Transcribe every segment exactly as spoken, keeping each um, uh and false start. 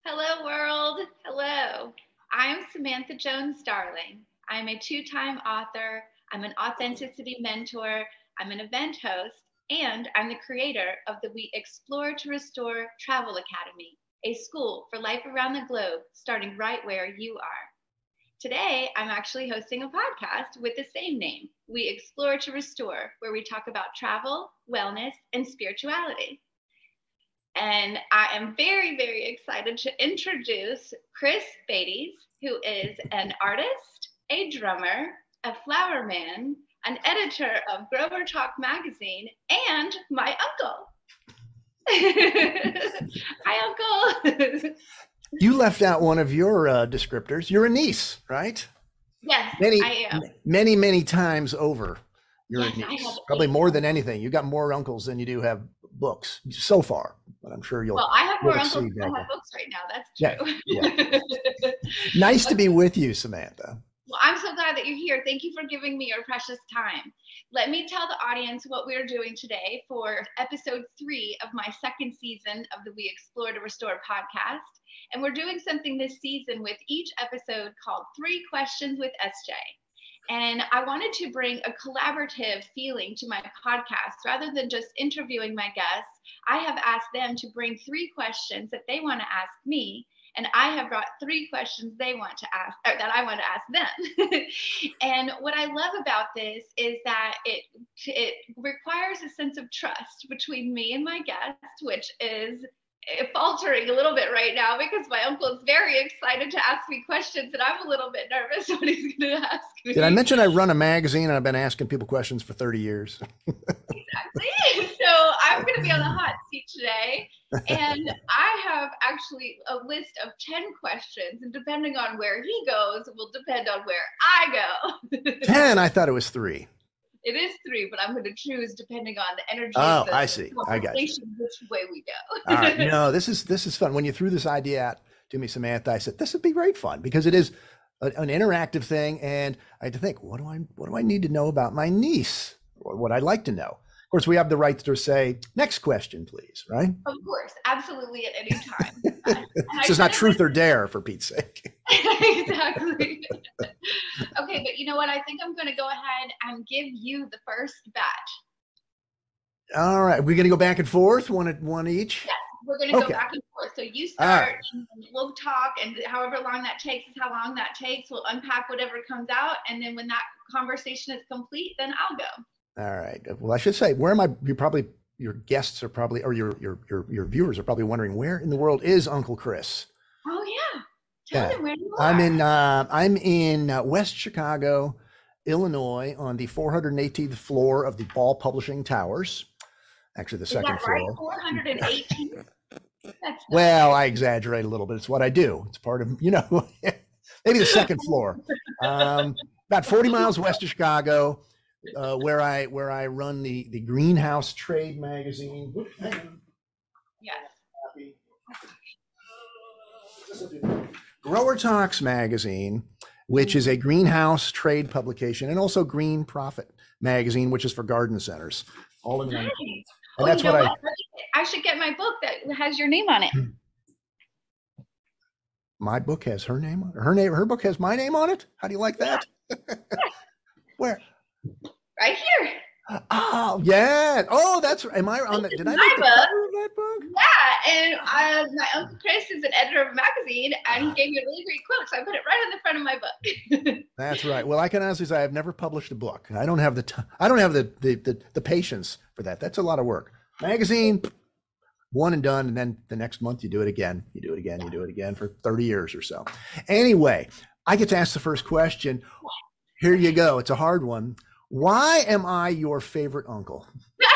Hello, world. Hello. I'm Samantha Jones Darling. I'm a two time author, I'm an authenticity mentor, I'm an event host, and I'm the creator of the We Explore to Restore Travel Academy, a school for life around the globe, starting right where you are. Today, I'm actually hosting a podcast with the same name, We Explore to Restore, where we talk about travel, wellness, and spirituality. And I am very, very excited to introduce Chris Beatties, who is an artist, a drummer, a flower man, an editor of Grover Talk magazine, and my uncle. Hi, Uncle. You left out one of your uh, descriptors. You're a niece, right? Yes, many, I am. Many, many times over. You're yes, a niece. Probably more than anything. You got more uncles than you do have books so far. But I'm sure you'll. Well, I have more uncles than I have books right now. That's true. Yeah, yeah. Nice to be with you, Samantha. Well, I'm so glad that you're here. Thank you for giving me your precious time. Let me tell the audience what we're doing today for episode three of my second season of the We Explore to Restore podcast. And we're doing something this season with each episode called Three Questions with S J. And I wanted to bring a collaborative feeling to my podcast. Rather than just interviewing my guests, I have asked them to bring three questions that they want to ask me. And I have brought three questions they want to ask, or that I want to ask them. And what I love about this is that it it requires a sense of trust between me and my guest, which is faltering a little bit right now because my uncle is very excited to ask me questions and I'm a little bit nervous what he's going to ask me. Did I mention I run a magazine and I've been asking people questions for thirty years? Exactly. So I'm going to be on the hot seat today. And I have actually a list of ten questions, and depending on where he goes will depend on where I go. ten? I thought it was three. It is three, but I'm going to choose depending on the energy. Oh, of the I see. I got you. Which way we go. All right. No, this is this is fun. When you threw this idea out to me, Samantha, I said this would be great fun because it is a, an interactive thing, and I had to think, what do I what do I need to know about my niece, or what I'd like to know? Of course, we have the right to say, next question, please, right? Of course, absolutely, at any time. This is not truth or dare, for Pete's sake. Exactly. Okay, but you know what? I think I'm going to go ahead and give you the first batch. All right, we're going to go back and forth, one at one each. Yes, we're going to Okay. go back and forth. So you start, right. And we'll talk, and however long that takes is how long that takes. We'll unpack whatever comes out, and then when that conversation is complete, then I'll go. All right. Well, I should say, where am I? You probably, your guests are probably, or your your your your viewers are probably wondering, where in the world is Uncle Chris? Oh yeah, tell Yeah. them where you are. I'm in uh, I'm in uh, West Chicago, Illinois, on the four hundred eighteenth floor of the Ball Publishing Towers. Actually, the is second that right? floor. four hundred eighteen. That's Well, I exaggerate a little bit. It's what I do. It's part of, you know, maybe the second floor. Um, about forty miles west of Chicago. Uh, where I where I run the the Greenhouse Trade magazine. Yes. Grower Talks magazine, which is a greenhouse trade publication, and also Green Profit magazine, which is for garden centers. All in one. Nice. And Oh, that's you know what I. what? I should get my book that has your name on it. My book has her name on it. Her name. Her book has my name on it. How do you like that? Where? Right here. Oh yeah. Oh, that's right. Am I on the? Did I make the cover of that book? Yeah, and uh, my uncle Chris is an editor of a magazine, and he gave me a really great quote, so I put it right on the front of my book. That's right. Well, I can honestly say I've never published a book. I don't have the t- I don't have the, the the the patience for that. That's a lot of work. Magazine, one and done, and then the next month you do it again. You do it again. You do it again for thirty years or so. Anyway, I get to ask the first question. Here you go. It's a hard one. Why am I your favorite uncle?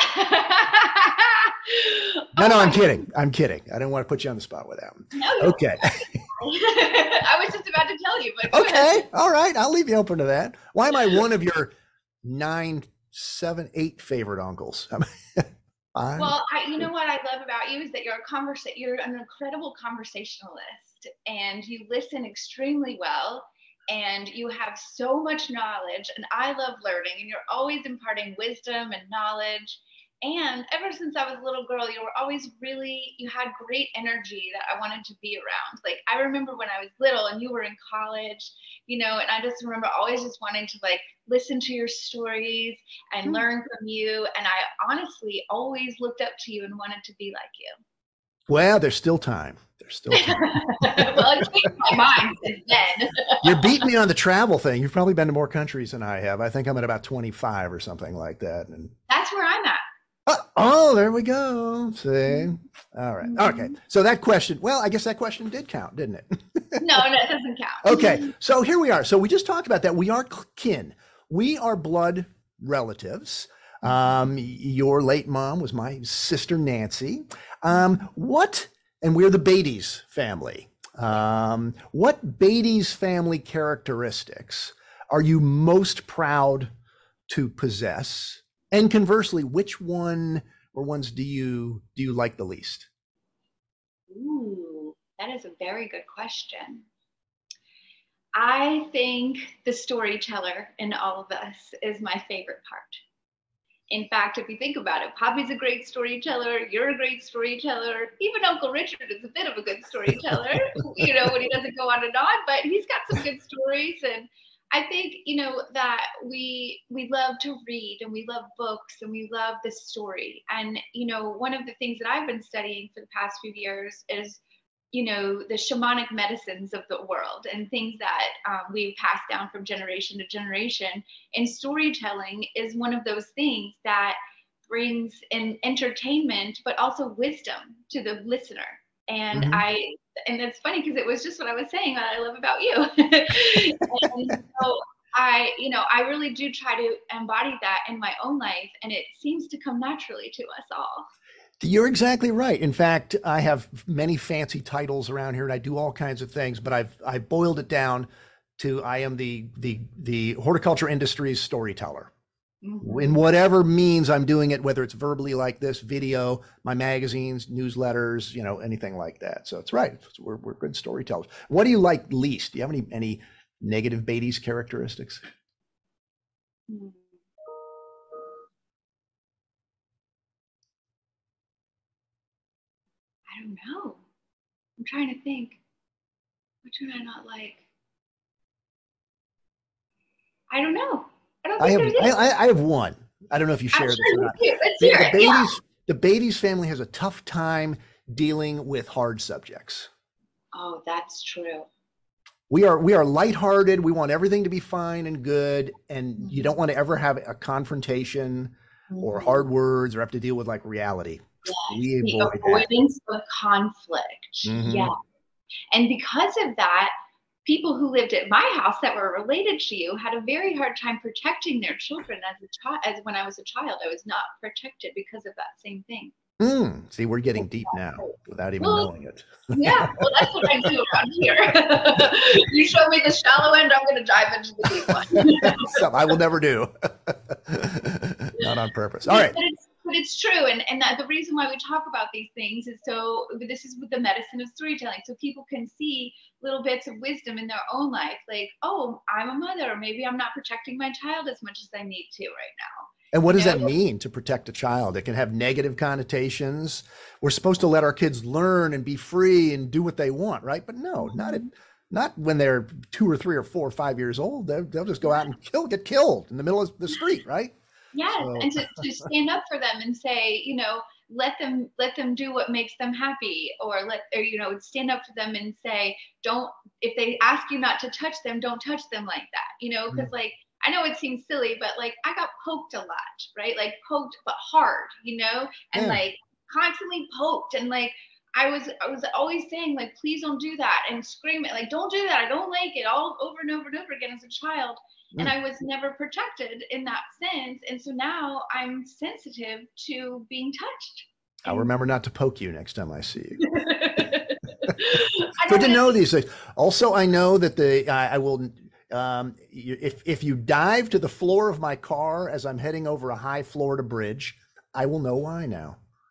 No, no, I'm kidding. I'm kidding. I don't want to put you on the spot with that one. No, okay. I was just about to tell you, but okay. All right. I'll leave you open to that. Why am I one of your nine, seven, eight favorite uncles? Well, I, you know what I love about you is that you're a conversa- You're an incredible conversationalist, and you listen extremely well. And you have so much knowledge, and I love learning, and you're always imparting wisdom and knowledge. And ever since I was a little girl, you were always really, you had great energy that I wanted to be around. Like, I remember when I was little and you were in college, you know, and I just remember always just wanting to like listen to your stories and mm-hmm. learn from you. And I honestly always looked up to you and wanted to be like you. Well, there's still time. There's still time. Well, it changed my mind since then. You beat me on the travel thing. You've probably been to more countries than I have. I think I'm at about twenty-five or something like that. And that's where I'm at. Oh, oh, there we go. See? All right. Okay. So that question, well, I guess that question did count, didn't it? No, no, it doesn't count. Okay. So here we are. So we just talked about that. We are kin. We are blood relatives. Um, your late mom was my sister, Nancy. Um, what, and we're the Beatties family. Um, what Beatties family characteristics are you most proud to possess? And conversely, which one or ones do you do you like the least? Ooh, that is a very good question. I think the storyteller in all of us is my favorite part. In fact, if you think about it, Poppy's a great storyteller, you're a great storyteller, even Uncle Richard is a bit of a good storyteller, you know, when he doesn't go on and on, but he's got some good stories. And I think, you know, that we we love to read and we love books and we love the story. And, you know, one of the things that I've been studying for the past few years is, you know, the shamanic medicines of the world and things that um, we've passed down from generation to generation. And storytelling is one of those things that brings in entertainment, but also wisdom to the listener. And mm-hmm. I, and it's funny because it was just what I was saying that I love about you. And so I, you know, I really do try to embody that in my own life, and it seems to come naturally to us all. You're exactly right. In fact, I have many fancy titles around here and I do all kinds of things, but I've I've boiled it down to I am the the the horticulture industry's storyteller. Mm-hmm. In whatever means I'm doing it, whether it's verbally like this, video, my magazines, newsletters, you know, anything like that. So it's right. We're we're good storytellers. What do you like least? Do you have any any negative Beatties characteristics? Mm-hmm. I don't know. I'm trying to think. Which one I not like? I don't know. I don't think I have, I, I have one. I don't know if you share this or not. The, the, Beatties, yeah. the Beatties family has a tough time dealing with hard subjects. Oh, that's true. We are we are lighthearted. We want everything to be fine and good, and mm-hmm. you don't want to ever have a confrontation mm-hmm. or hard words or have to deal with like reality. Yes, we the avoid avoidance that. of conflict. Mm-hmm. Yeah. And because of that, people who lived at my house that were related to you had a very hard time protecting their children as a child. As when I was a child, I was not protected because of that same thing. Mm. See, we're getting deep now without even well, knowing it. Yeah, well, that's what I do around here. You show me the shallow end, I'm going to dive into the deep one. Something I will never do. Not on purpose. All right. But it's, but it's true. And, and that the reason why we talk about these things is so this is with the medicine of storytelling. So people can see little bits of wisdom in their own life. Like, oh, I'm a mother. Maybe I'm not protecting my child as much as I need to right now. And what does that mean to protect a child? It can have negative connotations. We're supposed to let our kids learn and be free and do what they want, right? But no, not at, not when they're two or three or four or five years old. They'll, they'll just go out and kill, get killed in the middle of the street, right? Yes, so. And to, to stand up for them and say, you know, let them let them do what makes them happy, or let or you know stand up to them and say, don't if they ask you not to touch them, don't touch them like that, you know, because mm-hmm. like. I know it seems silly, but like I got poked a lot, right? Like poked, but hard, you know, and yeah. like constantly poked. And like, I was, I was always saying like, please don't do that and scream it. Like, don't do that. I don't like it all over and over and over again as a child. Mm. And I was never protected in that sense. And so now I'm sensitive to being touched. I'll remember not to poke you next time I see you. Good to know these things. Also, I know that the, I, I will, Um, if if you dive to the floor of my car as I'm heading over a high Florida bridge, I will know why now.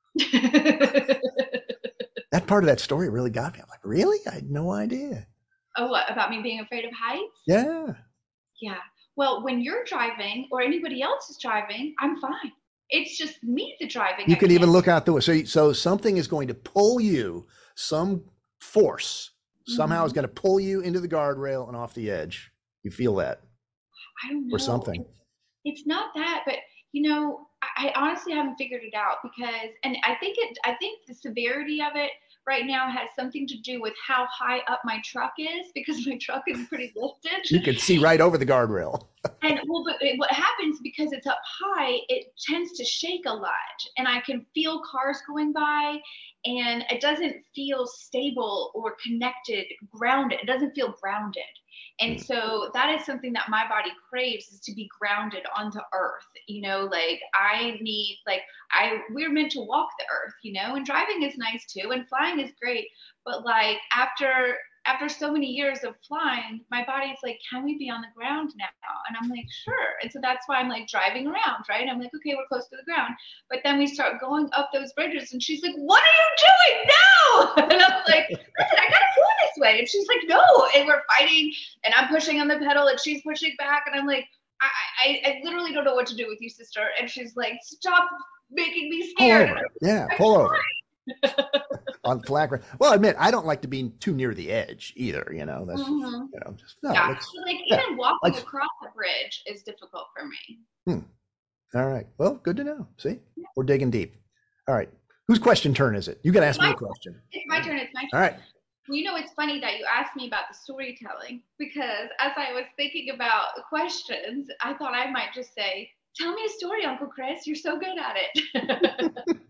That part of that story really got me. I'm like, really? I had no idea. Oh, what, about me being afraid of heights? Yeah. Yeah. Well, when you're driving or anybody else is driving, I'm fine. It's just me, the driving. You I can even can't. look out the window. So, so something is going to pull you, some force somehow is Mhm. going to pull you into the guardrail and off the edge. You feel that I don't or know. something. It's not that, but you know, I, I honestly haven't figured it out because, and I think it, I think the severity of it right now has something to do with how high up my truck is because my truck is pretty You lifted. can see right over the guardrail. And well, but it, what happens because it's up high, it tends to shake a lot, and I can feel cars going by, and it doesn't feel stable or connected, grounded. It doesn't feel grounded. And so that is something that my body craves is to be grounded onto earth. You know, like I need, like I, we're meant to walk the earth, you know, and driving is nice too, and flying is great. But like after after so many years of flying, my body's like, can we be on the ground now? And I'm like, sure. And so that's why I'm like driving around, right? I'm like, okay, we're close to the ground. But then we start going up those bridges and she's like, what are you doing? No. And I'm like, listen, I gotta go this way. And she's like, no. And we're fighting and I'm pushing on the pedal and she's pushing back. And I'm like, I, I, I literally don't know what to do with you, sister. And she's like, stop making me Pull scared. over. Yeah, pull over. On flat ground. Well, I admit I don't like to be too near the edge either. You know, that's mm-hmm. just, you know, just no. Yeah, so like yeah, even walking like, across the bridge is difficult for me. Hmm. All right. Well, good to know. See, yeah. We're digging deep. All right. Whose question turn is it? You got to ask my, me a question. It's my turn. It's my turn. All right. Well, you know, it's funny that you asked me about the storytelling because as I was thinking about questions, I thought I might just say, tell me a story, Uncle Chris. You're so good at it.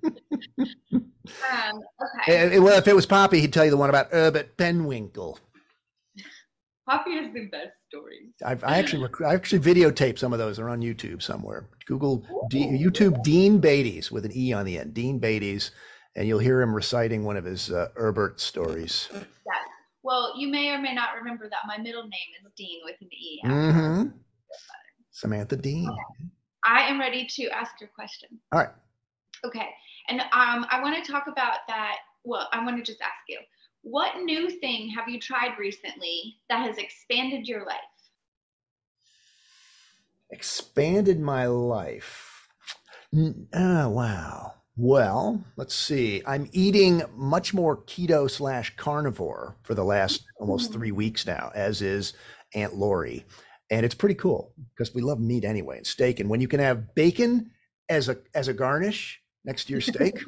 um, okay. Well, if it was Poppy, he'd tell you the one about Herbert Penwinkle. Poppy has the best stories. I've, I actually, I actually videotaped some of those. They're on YouTube somewhere. Google D, YouTube Dean Beatties with an E on the end. Dean Beatties, and you'll hear him reciting one of his uh, Herbert stories. Yeah. Well, you may or may not remember that my middle name is Dean with an E. Mm-hmm. Samantha Dean. Okay. I am ready to ask your question. All right. Okay. And um, I want to talk about that. Well, I want to just ask you, what new thing have you tried recently that has expanded your life? Expanded my life. Oh, wow. Well, let's see. I'm eating much more keto slash carnivore for the last almost three weeks now, as is Aunt Lori. And it's pretty cool because we love meat anyway and steak. And when you can have bacon as a as a garnish next to your steak,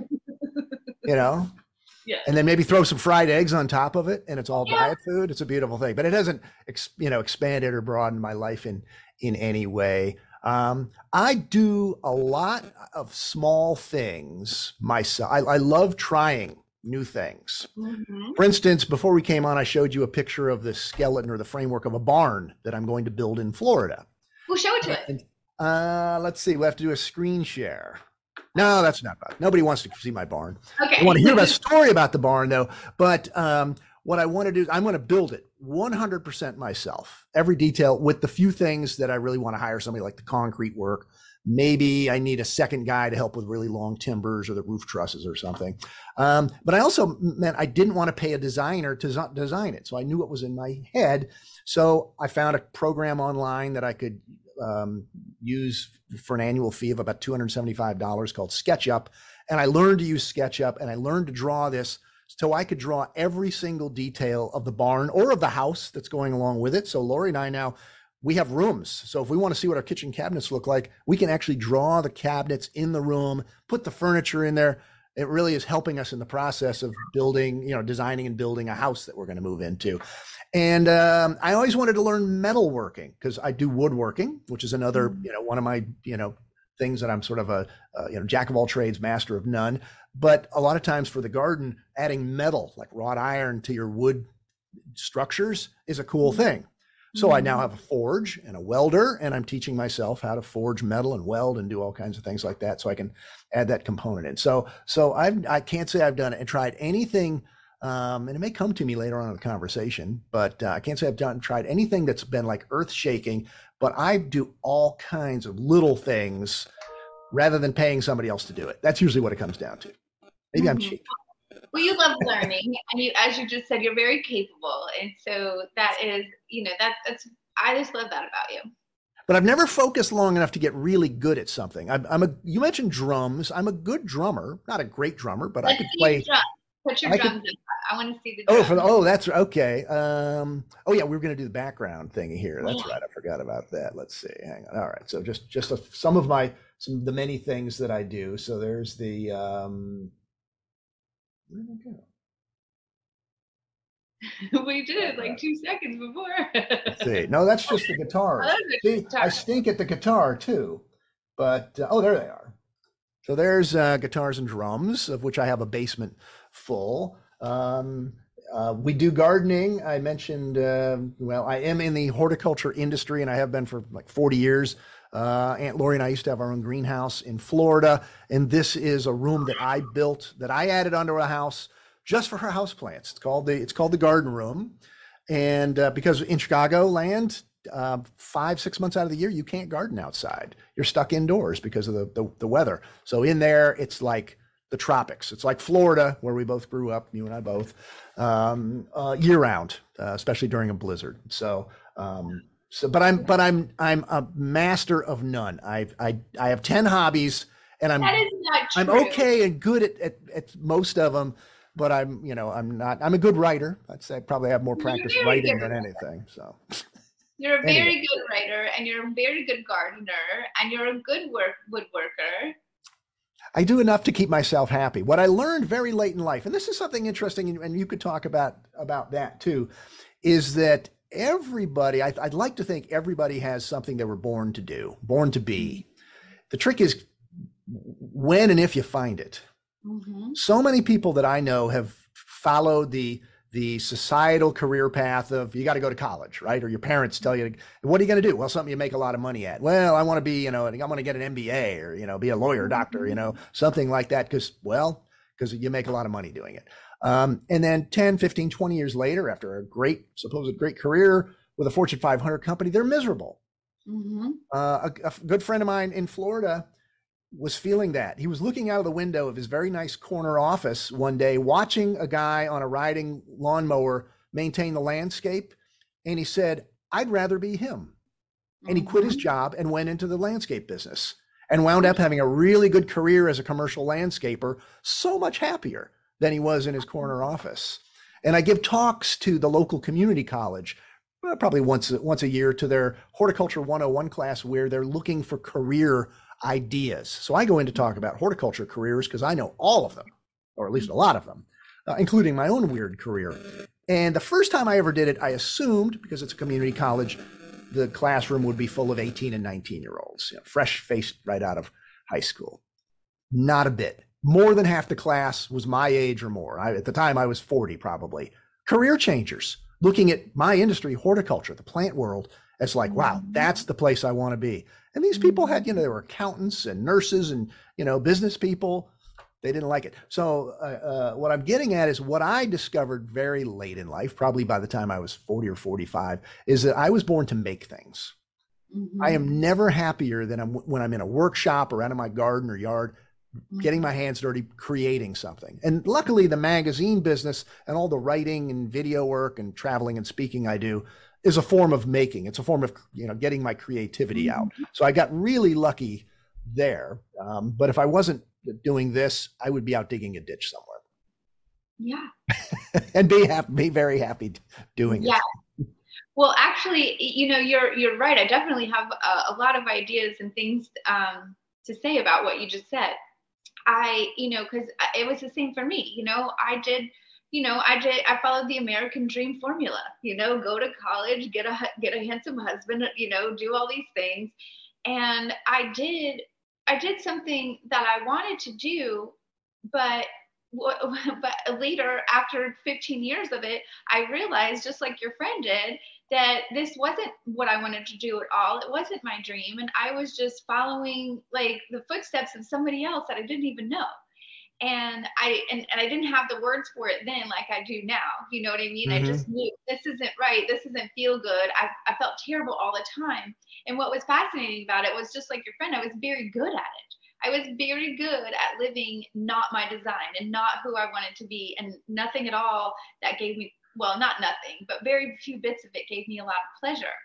you know, yeah. And then maybe throw some fried eggs on top of it, and it's all yeah. diet food. It's a beautiful thing, but it hasn't, you know, expanded or broadened my life in in any way. Um, I do a lot of small things myself. I, I love trying new things. Mm-hmm. For instance, before we came on, I showed you a picture of the skeleton or the framework of a barn that I'm going to build in Florida. Well, show it to and, us. Uh, let's see. We have to do a screen share. No, that's not bad. Nobody wants to see my barn. Okay. I want to hear about a story about the barn, though. But um, what I want to do is I'm going to build it one hundred percent myself, every detail, with the few things that I really want to hire somebody like the concrete work. Maybe I need a second guy to help with really long timbers or the roof trusses or something. Um, but I also meant I didn't want to pay a designer to design it. So I knew what was in my head. So I found a program online that I could um, use for an annual fee of about two hundred seventy-five dollars called SketchUp. And I learned to use SketchUp and I learned to draw this so I could draw every single detail of the barn or of the house that's going along with it. So Lori and I now, we have rooms. So if we want to see what our kitchen cabinets look like, we can actually draw the cabinets in the room, put the furniture in there. It really is helping us in the process of building, you know, designing and building a house that we're going to move into. And um, I always wanted to learn metalworking because I do woodworking, which is another, you know, one of my, you know, things that I'm sort of a, a, you know, jack of all trades, master of none. But a lot of times for the garden, adding metal like wrought iron to your wood structures is a cool thing. So I now have a forge and a welder, and I'm teaching myself how to forge metal and weld and do all kinds of things like that, so I can add that component in. So, so I've, I can't say I've done it and tried anything, um, and it may come to me later on in the conversation, but uh, I can't say I've done tried anything that's been like earth shaking. But I do all kinds of little things rather than paying somebody else to do it. That's usually what it comes down to. Maybe mm-hmm. I'm cheap. Well, you love learning, and you, as you just said, you're very capable, and so that is, you know, that that's. I just love that about you. but I've never focused long enough to get really good at something. I'm, I'm a, you mentioned drums. I'm a good drummer, not a great drummer, but I Let's could see play. the drums. Put your I drums could, in. I want to see the oh, drums. for the, oh, that's okay. Um, oh yeah, we were going to do the background thing here. That's Yeah. right. I forgot about that. Let's see. Hang on. All right. So just, just a, some of my, some of the many things that I do. So there's the, um, where did I go? We did it like two seconds before. Let's see. No, that's just the guitars. Oh, those are See, guitars. I stink at the guitar too, but uh, oh, there they are. So there's uh, guitars and drums, of which I have a basement full. Um, uh, we do gardening. I mentioned, uh, well, I am in the horticulture industry, and I have been for like forty years. Uh, Aunt Lori and I used to have our own greenhouse in Florida, and this is a room that I built, that I added onto a house just for her house plants. It's called the it's called the garden room, and uh, because in Chicago land, uh, five six months out of the year you can't garden outside. You're stuck indoors because of the, the the weather. So in there it's like the tropics. It's like Florida, where we both grew up, you and I both, um, uh, year round, uh, especially during a blizzard. So. Um, So, but I'm, but I'm, I'm a master of none. I, I, I have ten hobbies, and I'm, That is not true. I'm okay and good at, at, at most of them, but I'm, you know, I'm not, I'm a good writer. I'd say I probably have more You're practice very writing good than writer. anything. So You're a very Anyway. good writer, and you're a very good gardener, and you're a good work woodworker. I do enough to keep myself happy. What I learned very late in life, and this is something interesting, and- and you could talk about, about that too, is that everybody, I, I'd like to think everybody has something they were born to do, born to be. The trick is when and if you find it. Mm-hmm. So many people that I know have followed the the societal career path of you got to go to college, right? Or your parents tell you, what are you going to do? Well, something you make a lot of money at. Well, I want to be, you know, I want to get an M B A, or, you know, be a lawyer, doctor, you know, something like that. Cause well, because you make a lot of money doing it. Um, and then ten, fifteen, twenty years later, after a great, supposed great career with a Fortune five hundred company, they're miserable. Mm-hmm. Uh, a, a good friend of mine in Florida was feeling that. He was looking out of the window of his very nice corner office one day, watching a guy on a riding lawnmower maintain the landscape. And he said, I'd rather be him. And he quit his job and went into the landscape business and wound up having a really good career as a commercial landscaper, so much happier than he was in his corner office. And I give talks to the local community college, well, probably once, once a year, to their Horticulture one oh one class, where they're looking for career ideas. So I go in to talk about horticulture careers because I know all of them, or at least a lot of them, uh, including my own weird career. And the first time I ever did it, I assumed, because it's a community college, the classroom would be full of eighteen and nineteen year olds, you know, fresh faced right out of high school. Not a bit. More than half the class was my age or more. I, at the time I was forty probably. Career changers, looking at my industry, horticulture, the plant world, as like, wow, that's the place I want to be. And these people had, you know, they were accountants and nurses and, you know, business people. They didn't like it. So uh, uh, what I'm getting at is what I discovered very late in life, probably by the time I was forty or forty-five, is that I was born to make things. Mm-hmm. I am never happier than I'm, when I'm in a workshop or out in my garden or yard, getting my hands dirty, creating something. And luckily the magazine business and all the writing and video work and traveling and speaking I do is a form of making. It's a form of, you know, getting my creativity out. So I got really lucky there. Um, but if I wasn't doing this, I would be out digging a ditch somewhere. Yeah. And be happy, be very happy doing yeah. it. Yeah. Well, actually, you know, you're you're right. I definitely have a, a lot of ideas and things um, to say about what you just said. I, you know, because it was the same for me. You know, I did. You know, I did. I followed the American dream formula. You know, go to college, get a get a handsome husband. You know, do all these things, and I did. I did something that I wanted to do, but but later, after fifteen years of it, I realized, just like your friend did, that this wasn't what I wanted to do at all. It wasn't my dream, and I was just following like the footsteps of somebody else that I didn't even know. And I and, and I didn't have the words for it then like I do now. You know what I mean? Mm-hmm. I just knew this isn't right. This doesn't feel good. I, I felt terrible all the time. And what was fascinating about it was, just like your friend, I was very good at it. I was very good at living not my design and not who I wanted to be, and nothing at all that gave me, well, not nothing, but very few bits of it gave me a lot of pleasure.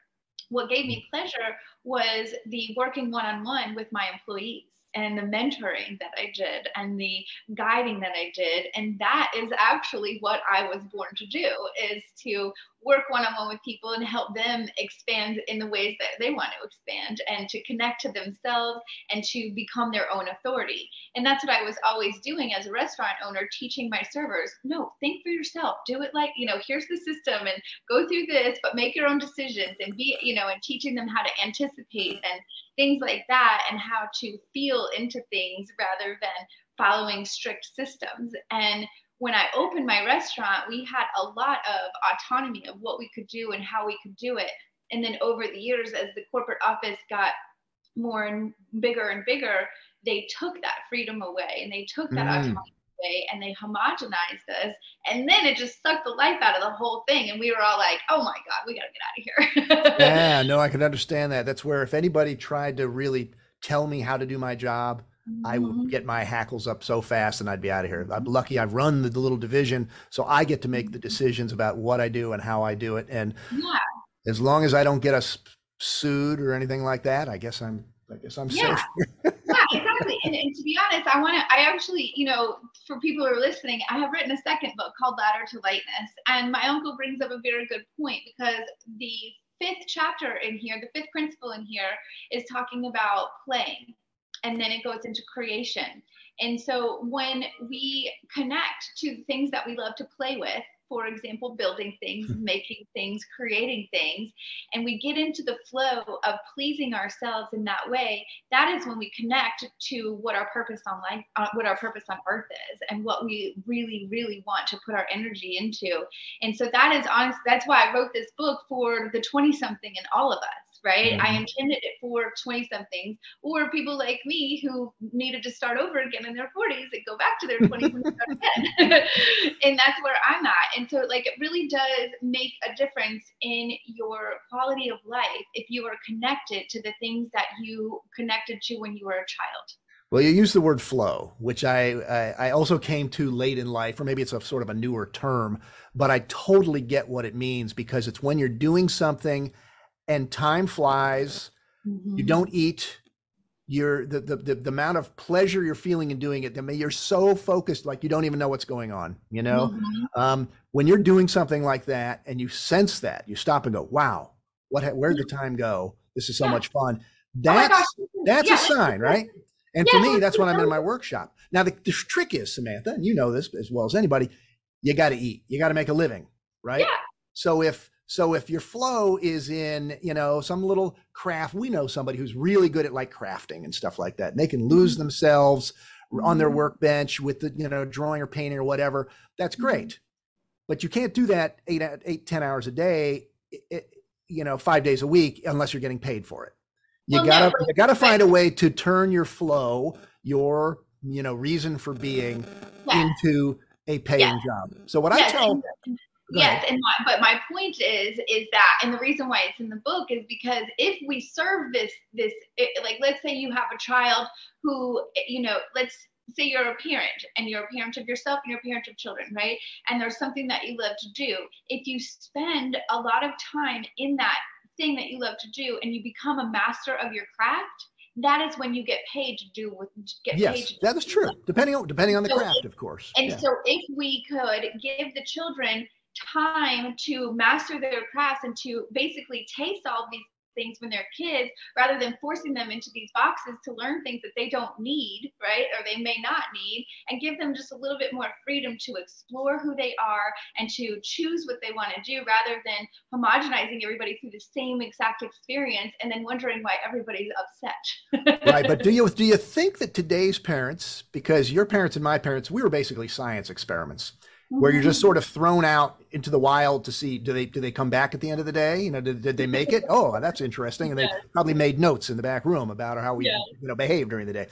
what gave me pleasure was the working one-on-one with my employees and the mentoring that I did and the guiding that I did. And that is actually what I was born to do, is to work one-on-one with people and help them expand in the ways that they want to expand, and to connect to themselves and to become their own authority. And that's what I was always doing as a restaurant owner, teaching my servers, no, think for yourself, do it like, you know, here's the system and go through this, but make your own decisions, and be, you know, and teaching them how to anticipate and things like that, and how to feel into things rather than following strict systems. And when I opened my restaurant, we had a lot of autonomy of what we could do and how we could do it. And then over the years, as the corporate office got more and bigger and bigger, they took that freedom away, and they took that mm. autonomy away, and they homogenized us. And then it just sucked the life out of the whole thing. And we were all like, oh my God, we got to get out of here. Yeah, no, I can understand that. That's where if anybody tried to really tell me how to do my job, I would get my hackles up so fast and I'd be out of here. I'm lucky I've run the, the little division, so I get to make the decisions about what I do and how I do it. And yeah. as long as I don't get us sued or anything like that, I guess I'm, I guess I'm yeah. safe. Yeah, exactly. And, and to be honest, I want to, I actually, you know, for people who are listening, I have written a second book called Ladder to Lightness. And my uncle brings up a very good point, because the fifth chapter in here, the fifth principle in here is talking about playing. And then it goes into creation. And so when we connect to the things that we love to play with, for example, building things, making things, creating things, and we get into the flow of pleasing ourselves in that way, that is when we connect to what our purpose on life, uh, what our purpose on earth is, and what we really, really want to put our energy into. And so that is honest. That's why I wrote this book for the twenty-something in all of us. Right? Mm-hmm. I intended it for twenty-somethings, or people like me who needed to start over again in their forties and go back to their twenties and start again. And that's where I'm at. And so, like, it really does make a difference in your quality of life if you are connected to the things that you connected to when you were a child. Well, you use the word flow, which I, I I also came to late in life, or maybe it's a sort of a newer term, but I totally get what it means, because it's when you're doing something and time flies, mm-hmm. you don't eat, you're the, the, the, the amount of pleasure you're feeling in doing it, you're so focused, like you don't even know what's going on, you know? Mm-hmm. Um, when you're doing something like that and you sense that, you stop and go, wow, what, where'd the time go? This is so yeah. much fun. That's, oh that's yeah. a sign, right? And yeah, for me, that's when I'm in my workshop. Now, the, the trick is, Samantha, and you know this as well as anybody, you got to eat, you got to make a living, right? Yeah. So if, So if your flow is in, you know, some little craft, we know somebody who's really good at like crafting and stuff like that. And they can lose themselves on their workbench with the, you know, drawing or painting or whatever. That's great. But you can't do that eight, eight, ten hours a day, it, you know, five days a week, unless you're getting paid for it. You well, gotta, no, you gotta find a way to turn your flow, your, you know, reason for being yeah. into a paying yeah. job. So what yes. I tell Yes, and my, but my point is, is that, and the reason why it's in the book is because if we serve this, this, it, like, let's say you have a child who, you know, let's say you're a parent and you're a parent of yourself and you're a parent of children, right? And there's something that you love to do. If you spend a lot of time in that thing that you love to do and you become a master of your craft, that is when you get paid to do what get yes, paid to that is true. Depending on, depending on the so craft, if, of course. And yeah. so if we could give the children time to master their crafts and to basically taste all of these things when they're kids, rather than forcing them into these boxes to learn things that they don't need, right? Or they may not need, and give them just a little bit more freedom to explore who they are and to choose what they want to do, rather than homogenizing everybody through the same exact experience and then wondering why everybody's upset. Right. But do you, do you think that today's parents, because your parents and my parents, we were basically science experiments, where you're just sort of thrown out into the wild to see, do they do they come back at the end of the day? You know, did, did they make it? Oh, that's interesting. And they yes. probably made notes in the back room about how we yeah. you know behaved during the day.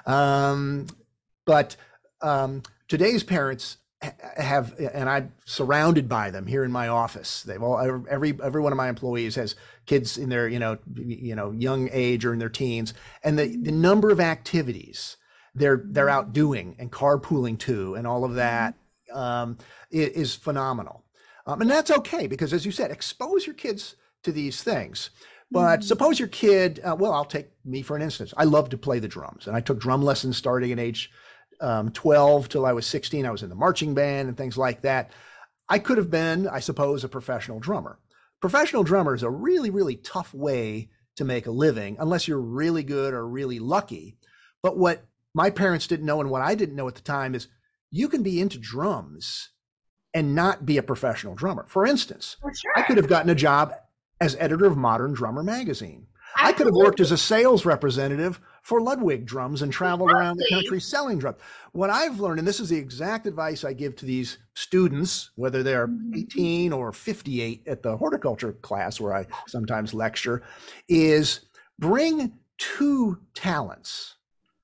Um, but um, today's parents have, and I'm surrounded by them here in my office. They've all every every one of my employees has kids in their you know you know young age or in their teens, and the the number of activities they're they're out doing and carpooling to and all of that. Um, is phenomenal. Um, and that's okay, because as you said, expose your kids to these things. But Mhm. suppose your kid, uh, well, I'll take me for an instance. I love to play the drums, and I took drum lessons starting at age um, twelve till I was sixteen. I was in the marching band and things like that. I could have been, I suppose, a professional drummer. Professional drummer is a really, really tough way to make a living unless you're really good or really lucky. But what my parents didn't know and what I didn't know at the time is you can be into drums and not be a professional drummer. For instance, For sure. I could have gotten a job as editor of Modern Drummer magazine. Absolutely. I could have worked as a sales representative for Ludwig drums and traveled Exactly. around the country selling drums. What I've learned, and this is the exact advice I give to these students, whether they're Mhm. eighteen or fifty-eight at the horticulture class where I sometimes lecture, is bring two talents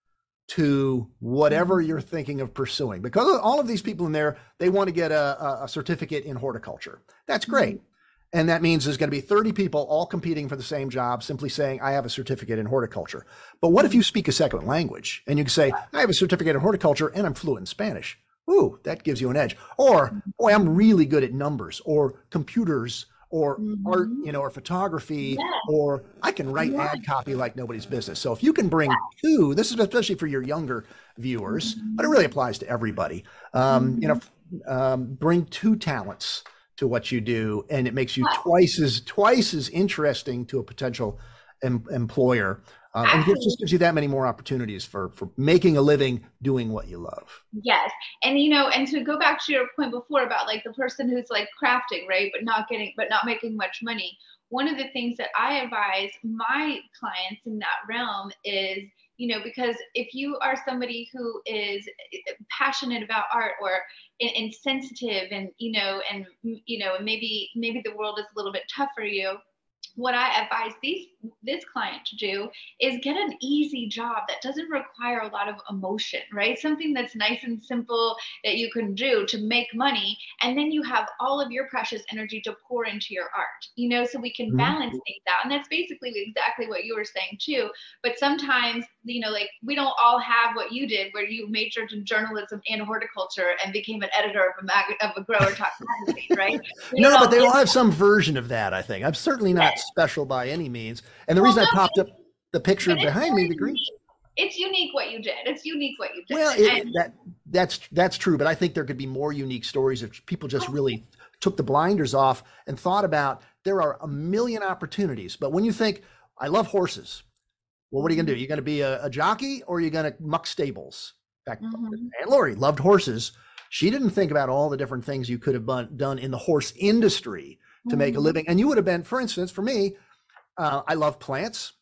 to whatever Mhm. you're thinking of pursuing. Because all of these people in there, they want to get a, a certificate in horticulture. That's great. Mhm. And that means there's going to be thirty people all competing for the same job, simply saying, I have a certificate in horticulture. But what if you speak a second language and you can say, I have a certificate in horticulture and I'm fluent in Spanish? Ooh, that gives you an edge. Or, boy, I'm really good at numbers or computers or art, Mhm. you know, or photography, Yeah. or I can write Yeah. ad copy like nobody's business. So if you can bring two, this is especially for your younger viewers, but it really applies to everybody. Um, you know, um, bring two talents to what you do, and it makes you Yeah. twice as twice as interesting to a potential em- employer, um, and it just gives you that many more opportunities for for making a living doing what you love. Yes. And you know, and to go back to your point before about like the person who's like crafting, right, but not getting but not making much money. One of the things that I advise my clients in that realm is, you know, because if you are somebody who is passionate about art or and sensitive and you know and you know maybe maybe the world is a little bit tough for you, what I advise these this client to do is get an easy job that doesn't require a lot of emotion, right? Something that's nice and simple that you can do to make money, and then you have all of your precious energy to pour into your art, you know, so we can Mhm. balance things out. And that's basically exactly what you were saying too. But sometimes, you know, like we don't all have what you did, where you majored in journalism and horticulture and became an editor of a mag- of a grower talk magazine, right? We No, don't but all they get all have some version of that, I think. I'm certainly not Yes. special by any means. And the Well, reason I no, popped up the picture but it's behind me, very the green. unique. It's unique what you did. It's unique what you did. Well, it, And that that's that's true, but I think there could be more unique stories if people just really took the blinders off and thought about there are a million opportunities. But when you think, I love horses, well, what are you gonna do? You're gonna be a, a jockey or you're gonna muck stables? In fact, Mhm. Aunt Lori loved horses. She didn't think about all the different things you could have bun- done in the horse industry to make a Mhm. living. And you would have been, for instance, for me, uh, I love plants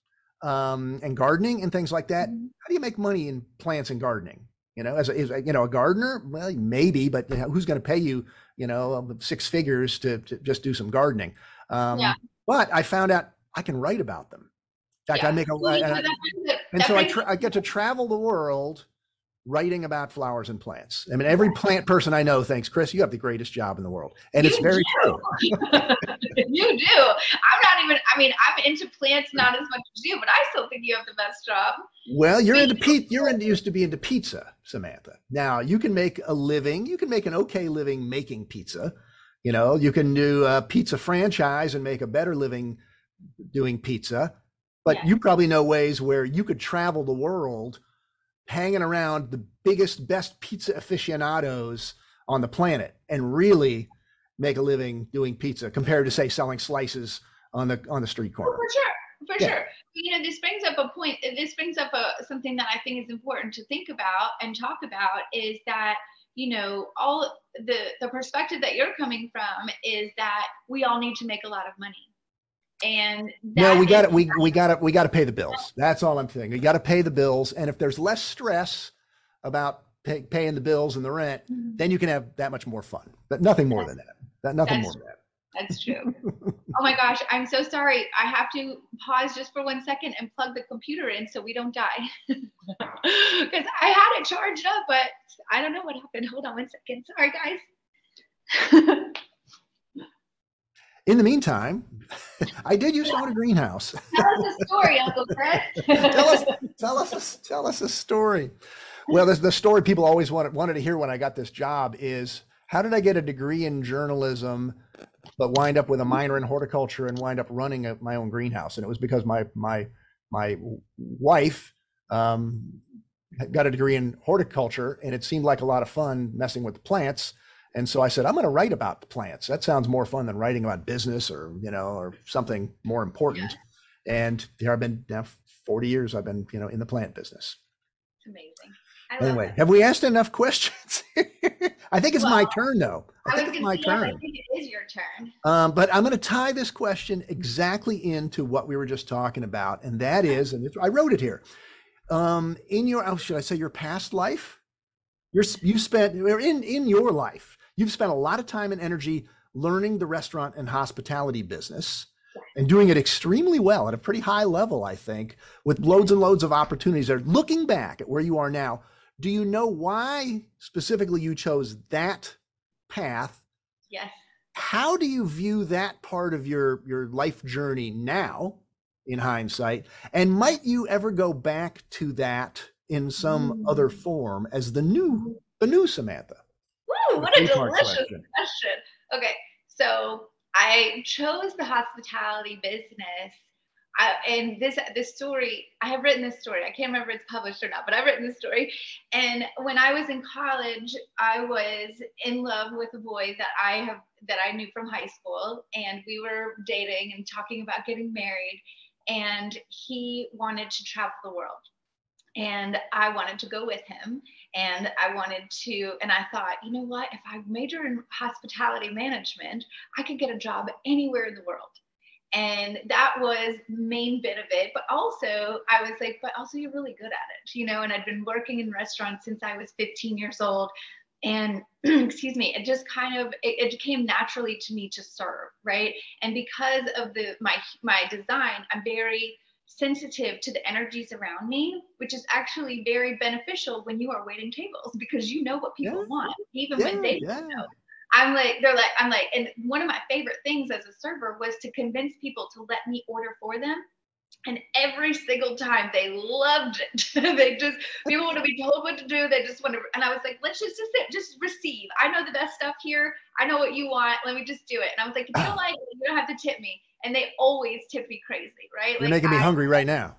um, and gardening and things like that. Mhm. How do you make money in plants and gardening? You know, as a, as a you know, a gardener, well, maybe, but you know, who's going to pay you, you know, six figures to, to just do some gardening? Um, Yeah. But I found out I can write about them. In fact, I Yeah. make a, Well, you know, I- that brings it- and that so I, brings tra- it- I get to travel the world writing about flowers and plants. I mean, every plant person I know thinks, Chris, you have the greatest job in the world. And You it's very do. true. You do. I'm not even, I mean, I'm into plants not as much as you, but I still think you have the best job. Well, you're Me into too. pizza. You're into, used to be into pizza, Samantha. Now you can make a living. You can make an okay living making pizza. You know, you can do a pizza franchise and make a better living doing pizza. But Yeah. you probably know ways where you could travel the world hanging around the biggest, best pizza aficionados on the planet and really make a living doing pizza compared to, say, selling slices on the on the street Oh, corner. for sure. For Yeah. sure. You know, this brings up a point. This brings up a, something that I think is important to think about and talk about is that, you know, all the, the perspective that you're coming from is that we all need to make a lot of money. And No, that we got is- it. We we got to we got to pay the bills. That's all I'm saying. We got to pay the bills, and if there's less stress about pay, paying the bills and the rent, Mhm. then you can have that much more fun. But nothing more than that. That nothing That's more than that. That's true. Oh my gosh, I'm so sorry. I have to pause just for one second and plug the computer in so we don't die. Because I had it charged up, but I don't know what happened. Hold on one second. Sorry, guys. In the meantime, I did used to own a greenhouse. Tell us a story, Uncle Chris. tell us, tell us, a, tell us a story. Well, the, the story people always wanted wanted to hear when I got this job is how did I get a degree in journalism but wind up with a minor in horticulture and wind up running a, my own greenhouse. And it was because my my my wife um, got a degree in horticulture, and it seemed like a lot of fun messing with the plants. And so I said, I'm going to write about the plants. That sounds more fun than writing about business or, you know, or something more important. Yeah. And here I've been now forty years. I've been, you know, in the plant business. It's amazing. I anyway, love have we asked enough questions? I think it's well, my turn, though. I, I think it's my say, turn. I think it is your turn. Um, but I'm going to tie this question exactly into what we were just talking about, and that is, and I wrote it here. Um, in your, oh, should I say, your past life? You're you spent in in your life. You've spent a lot of time and energy learning the restaurant and hospitality business and doing it extremely well at a pretty high level, I think, with loads and loads of opportunities there. Looking back at where you are now, do you know why specifically you chose that path? Yes. How do you view that part of your, your life journey now in hindsight? And might you ever go back to that in some mm. other form as the new, the new Samantha? Woo, what a delicious question. question. Okay, so I chose the hospitality business. I, and this this story, I have written this story. I can't remember if it's published or not, but I've written this story. And when I was in college, I was in love with a boy that I have that I knew from high school, and we were dating and talking about getting married. And he wanted to travel the world. And I wanted to go with him, and I wanted to, and I thought, you know what, if I major in hospitality management, I could get a job anywhere in the world. And that was the main bit of it. But also I was like, but also you're really good at it, you know, and I'd been working in restaurants since I was fifteen years old. And excuse me, it just kind of, it, it came naturally to me to serve, right? And because of the my my design, I'm very sensitive to the energies around me, which is actually very beneficial when you are waiting tables, because you know what people yeah. want, even yeah, when they yeah. don't know. I'm like, they're like, I'm like, and one of my favorite things as a server was to convince people to let me order for them. And every single time they loved it. They just, people want to be told what to do. They just want to, and I was like, let's just, just, just receive. I know the best stuff here. I know what you want. Let me just do it. And I was like, if you don't like it, you don't have to tip me. And they always tip me crazy, right? You're like, making me I, hungry right now.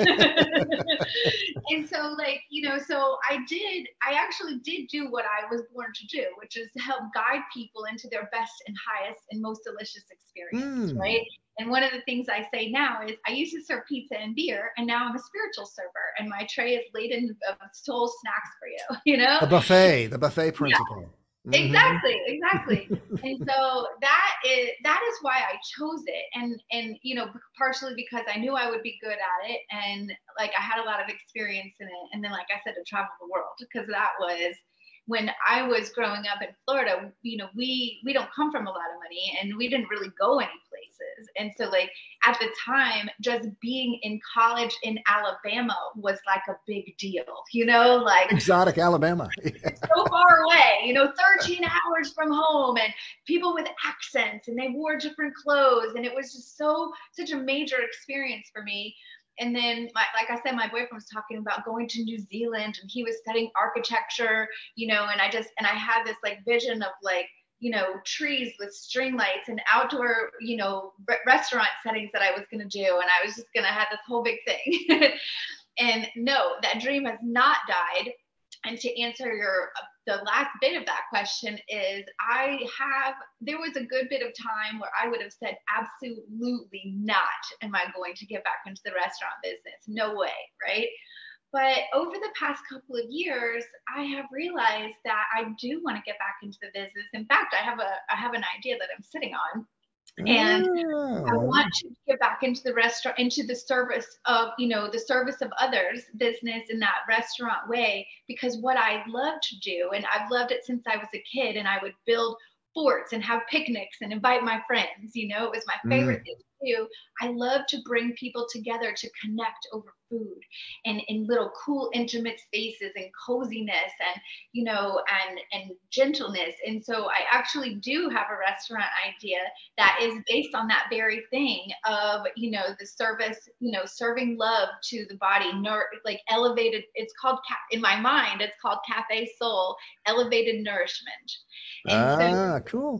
And so like, you know, so I did, I actually did do what I was born to do, which is to help guide people into their best and highest and most delicious experience, mm. right? And one of the things I say now is I used to serve pizza and beer, and now I'm a spiritual server, and my tray is laden of soul snacks for you, you know? The buffet, the buffet principle. Yeah. Exactly, exactly. And so that is that is why I chose it. And and you know, partially because I knew I would be good at it, and like I had a lot of experience in it. And then, like I said, to travel the world, because that was when I was growing up in Florida. You know, we we don't come from a lot of money, and we didn't really go any places. And so like at the time, just being in college in Alabama was like a big deal, you know, like exotic Alabama. So far away, you know, thirteen hours from home, and people with accents, and they wore different clothes. And it was just so, such a major experience for me. And then, my, like I said, my boyfriend was talking about going to New Zealand, and he was studying architecture, you know, and I just, and I had this like vision of like, you know, trees with string lights and outdoor, you know, re- restaurant settings that I was going to do. And I was just going to have this whole big thing. And no, that dream has not died. And to answer your, the last bit of that question is I have, there was a good bit of time where I would have said, absolutely not am I going to get back into the restaurant business. No way, right? But over the past couple of years, I have realized that I do want to get back into the business. In fact, I have a I have an idea that I'm sitting on. And oh. I want to get back into the restaurant, into the service of, you know, the service of others business in that restaurant way, because what I love to do, and I've loved it since I was a kid, and I would build forts and have picnics and invite my friends, you know, it was my favorite mm. thing to do. I love to bring people together to connect over food and in little cool, intimate spaces and coziness and, you know, and, and gentleness. And so I actually do have a restaurant idea that is based on that very thing of, you know, the service, you know, serving love to the body, nur- like elevated, it's called, in my mind, it's called Cafe Soul, elevated nourishment. And ah, so, cool.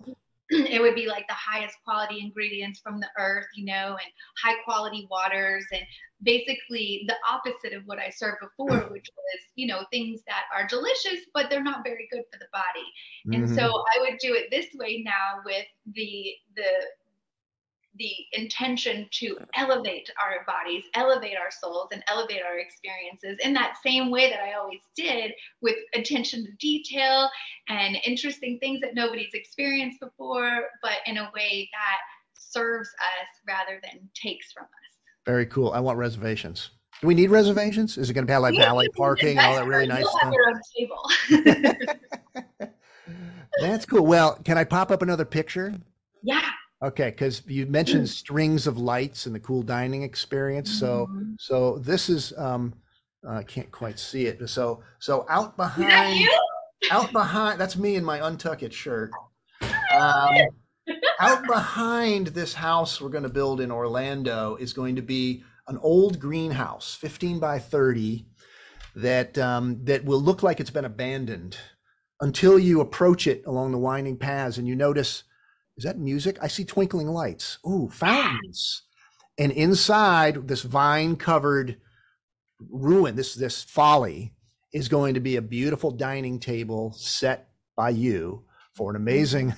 it would be like the highest quality ingredients from the earth, you know, and high quality waters, and basically the opposite of what I served before, which was, you know, things that are delicious, but they're not very good for the body. Mm-hmm. And so I would do it this way now with the, the, the intention to elevate our bodies, elevate our souls, and elevate our experiences in that same way that I always did, with attention to detail and interesting things that nobody's experienced before, but in a way that serves us rather than takes from us. Very cool. I want reservations. Do we need reservations? Is it going to have like yeah, valet parking and all that really nice stuff? Your own table. That's cool. Well, can I pop up another picture? Yeah. Okay, because you mentioned mm. strings of lights and the cool dining experience. Mm-hmm. So, so this is um, I can't quite see it. So, so out behind, is that you? out behind. That's me in my Untuck It shirt. Um, out behind this house we're going to build in Orlando is going to be an old greenhouse, fifteen by thirty, that um, that will look like it's been abandoned until you approach it along the winding paths and you notice. Is that music? I see twinkling lights. Ooh, fountains. And inside this vine-covered ruin, this this folly, is going to be a beautiful dining table set by you for an amazing,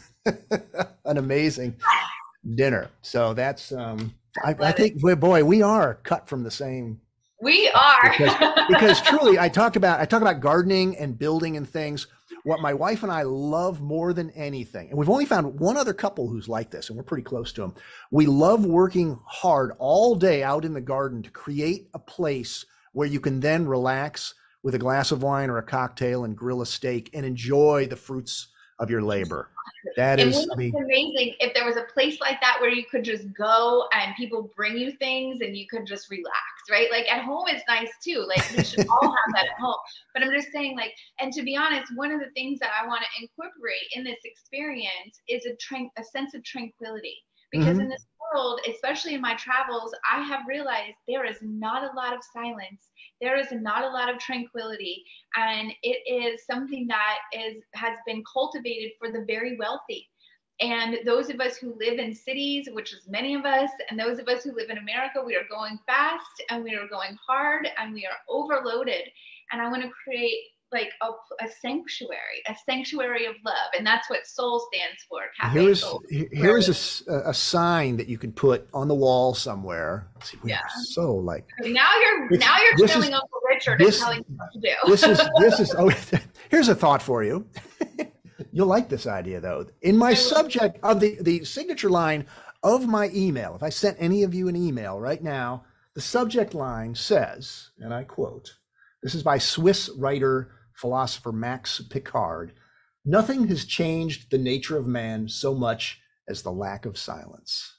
an amazing dinner. So that's, um, I, I think, boy, we are cut from the same. We are. because, because truly, I talk about I talk about gardening and building and things. What my wife and I love more than anything, and we've only found one other couple who's like this, and we're pretty close to them. We love working hard all day out in the garden to create a place where you can then relax with a glass of wine or a cocktail and grill a steak and enjoy the fruits of your labor. That and is I mean, amazing if there was a place like that where you could just go and people bring you things and you could just relax, right? Like at home it's nice too. Like we should all have that at home. But I'm just saying, like, and to be honest, one of the things that I want to incorporate in this experience is a tran- a sense of tranquility. Because mm-hmm. in this world, especially in my travels, I have realized there is not a lot of silence. There is not a lot of tranquility. And it is something that is has been cultivated for the very wealthy. And those of us who live in cities, which is many of us, and those of us who live in America, we are going fast and we are going hard and we are overloaded. And I want to create like a, a sanctuary, a sanctuary of love. And that's what SOUL stands for. Cafe here's Soul. here's a, a sign that you can put on the wall somewhere. Let's see, yeah. So like now you're now you're telling Uncle Richard this, and telling you what to do. This is this is oh here's a thought for you. You'll like this idea though. In my subject of the, the signature line of my email, if I sent any of you an email right now, the subject line says, and I quote, this is by Swiss writer philosopher Max Picard, "Nothing has changed the nature of man so much as the lack of silence."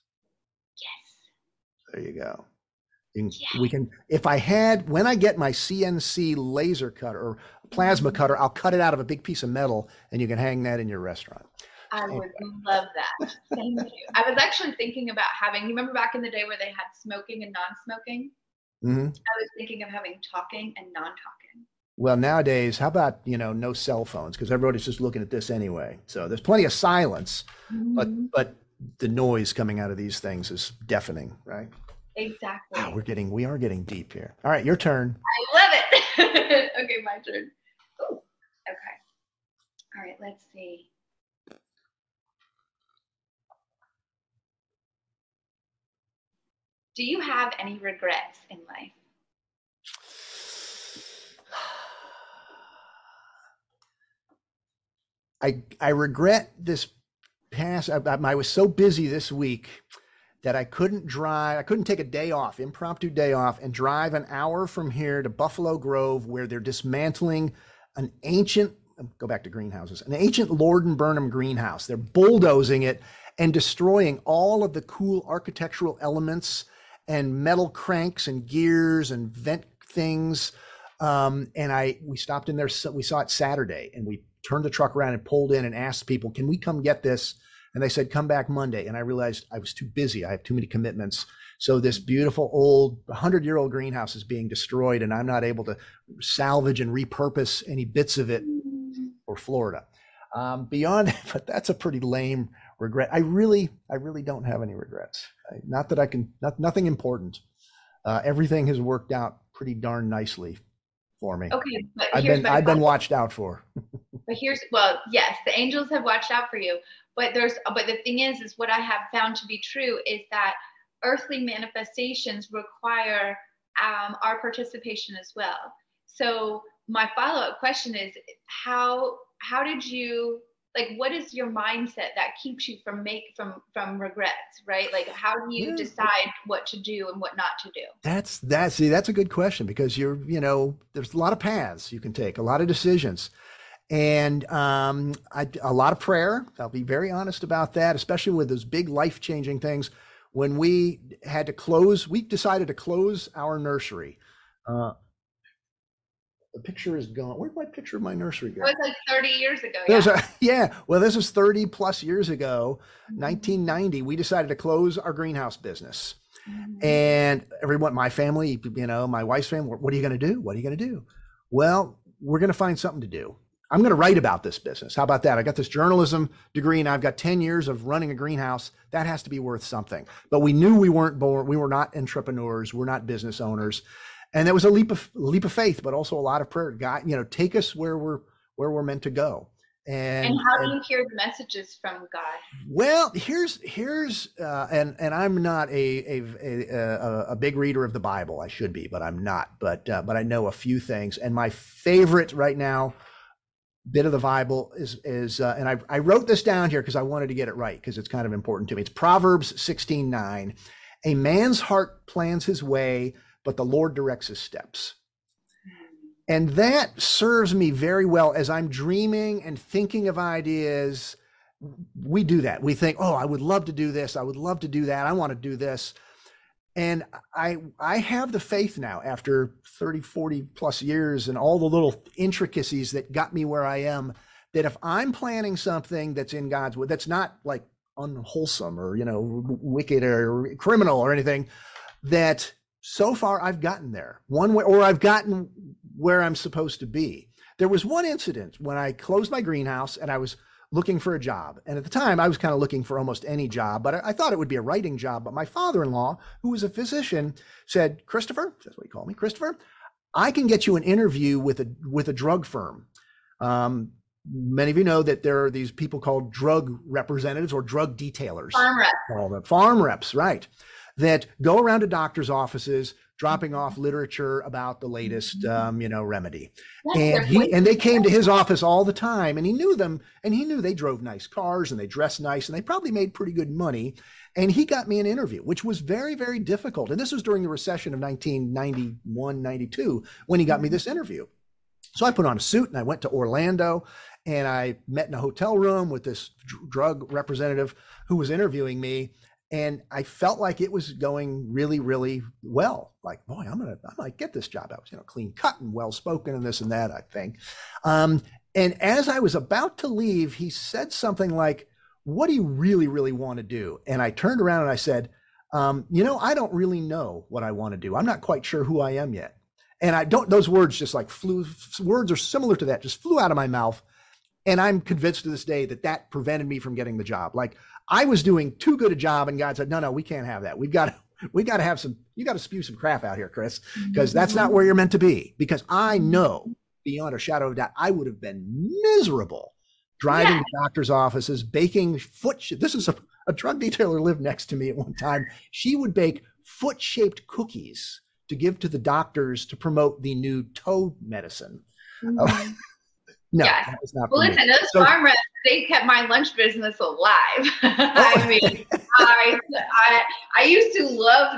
Yes. There you go. You can, yes. We can, if I had, when I get my C N C laser cutter or plasma mm-hmm. cutter, I'll cut it out of a big piece of metal and you can hang that in your restaurant. I would love that. Thank you. I was actually thinking about having, you remember back in the day where they had smoking and non-smoking? Mm-hmm. I was thinking of having talking and non-talking. Well, nowadays, how about, you know, no cell phones? Because everybody's just looking at this anyway. So there's plenty of silence, mm-hmm. but but the noise coming out of these things is deafening, right? Exactly. Wow, we're getting, we are getting deep here. All right, your turn. I love it. Okay, my turn. Ooh, okay. All right, let's see. Do you have any regrets in life? I I regret this past, I, I was so busy this week that I couldn't drive, I couldn't take a day off, impromptu day off, and drive an hour from here to Buffalo Grove where they're dismantling an ancient, go back to greenhouses, an ancient Lord and Burnham greenhouse. They're bulldozing it and destroying all of the cool architectural elements and metal cranks and gears and vent things. Um, and I, we stopped in there, we saw it Saturday, and we turned the truck around and pulled in and asked people, can we come get this? And they said, come back Monday. And I realized I was too busy. I have too many commitments. So this beautiful old hundred-year-old greenhouse is being destroyed, and I'm not able to salvage and repurpose any bits of it for Florida. Um, beyond that, but that's a pretty lame regret. I really, I really don't have any regrets. I, not that I can, not, nothing important. Uh, everything has worked out pretty darn nicely for me. Okay, but I've here's been, my I've been follow-up. watched out for. But here's, well, yes, the angels have watched out for you. But there's, but the thing is, is what I have found to be true is that earthly manifestations require um, our participation as well. So my follow-up question is, how, how did you, like, what is your mindset that keeps you from make, from, from regrets, right? Like, how do you Yeah. decide what to do and what not to do? That's that. See, that's a good question because you're, you know, there's a lot of paths you can take, a lot of decisions, and um, I, a lot of prayer. I'll be very honest about that, especially with those big life-changing things. When we had to close, we decided to close our nursery. Uh, the picture is gone. Where'd my picture of my nursery go? It was like thirty years ago. There's Yeah. a, yeah. Well, this is thirty plus years ago, Mhm. nineteen ninety. We decided to close our greenhouse business. Mhm. And everyone, my family, you know, my wife's family, what are you going to do? What are you going to do? Well, we're going to find something to do. I'm going to write about this business. How about that? I got this journalism degree and I've got ten years of running a greenhouse. That has to be worth something. But we knew we weren't born, we were not entrepreneurs. We're not business owners. And that was a leap of leap of faith, but also a lot of prayer. God, you know, take us where we're, where we're meant to go. And, And how do and you hear the messages from God? well, here's here's uh, and and I'm not a a, a a big reader of the Bible. I should be, but I'm not. But uh, but I know a few things. And my favorite right now bit of the Bible is is uh, and I I wrote this down here because I wanted to get it right because it's kind of important to me. It's Proverbs sixteen nine. A man's heart plans his way, but the Lord directs his steps. And that serves me very well as I'm dreaming and thinking of ideas. We do that. We think, oh, I would love to do this. I would love to do that. I want to do this. And I I have the faith now after thirty, forty plus years and all the little intricacies that got me where I am, that if I'm planning something that's in God's will, that's not like unwholesome or, you know, wicked or criminal or anything, that so far I've gotten there one way, or I've gotten where I'm supposed to be. There was one incident when I closed my greenhouse and I was looking for a job. And at the time I was kind of looking for almost any job, but I, I thought it would be a writing job. But my father-in-law, who was a physician, said, Christopher, that's what he called me, Christopher, I can get you an interview with a, with a drug firm. Um, many of you know that there are these people called drug representatives or drug detailers. Farm rep. Farm reps, right. That go around to doctors' offices, dropping off literature about the latest, um, you know, remedy. Yes, And he and they came to his office all the time, and he knew them, and he knew they drove nice cars and they dressed nice, and they probably made pretty good money. And he got me an interview, which was very, very difficult. And this was during the recession of nineteen ninety-one, ninety-two, when he got me this interview. So I put on a suit and I went to Orlando, and I met in a hotel room with this dr- drug representative who was interviewing me. And I felt like it was going really, really well. Like, boy, I'm gonna, I might get this job. I was, you know, clean cut and well spoken and this and that, I think. Um, and as I was about to leave, he said something like, "What do you really, really want to do?" And I turned around and I said, um, "You know, I don't really know what I want to do. I'm not quite sure who I am yet." And I don't. Those words just like flew. Words are similar to that, just flew out of my mouth. And I'm convinced to this day that that prevented me from getting the job. Like, I was doing too good a job, and God said, no, no, we can't have that. We've got to, we got to have some, you got to spew some crap out here, Chris, because that's not where you're meant to be. Because I know beyond a shadow of a doubt, I would have been miserable driving Yeah. to doctors' offices, baking foot. Sh- this is a, a drug detailer lived next to me at one time. She would bake foot-shaped cookies to give to the doctors to promote the new toe medicine. Mhm. No, Yeah. that was not Well, for listen, me. those So- farm reps, they kept my lunch business alive. I mean, I, I I used to love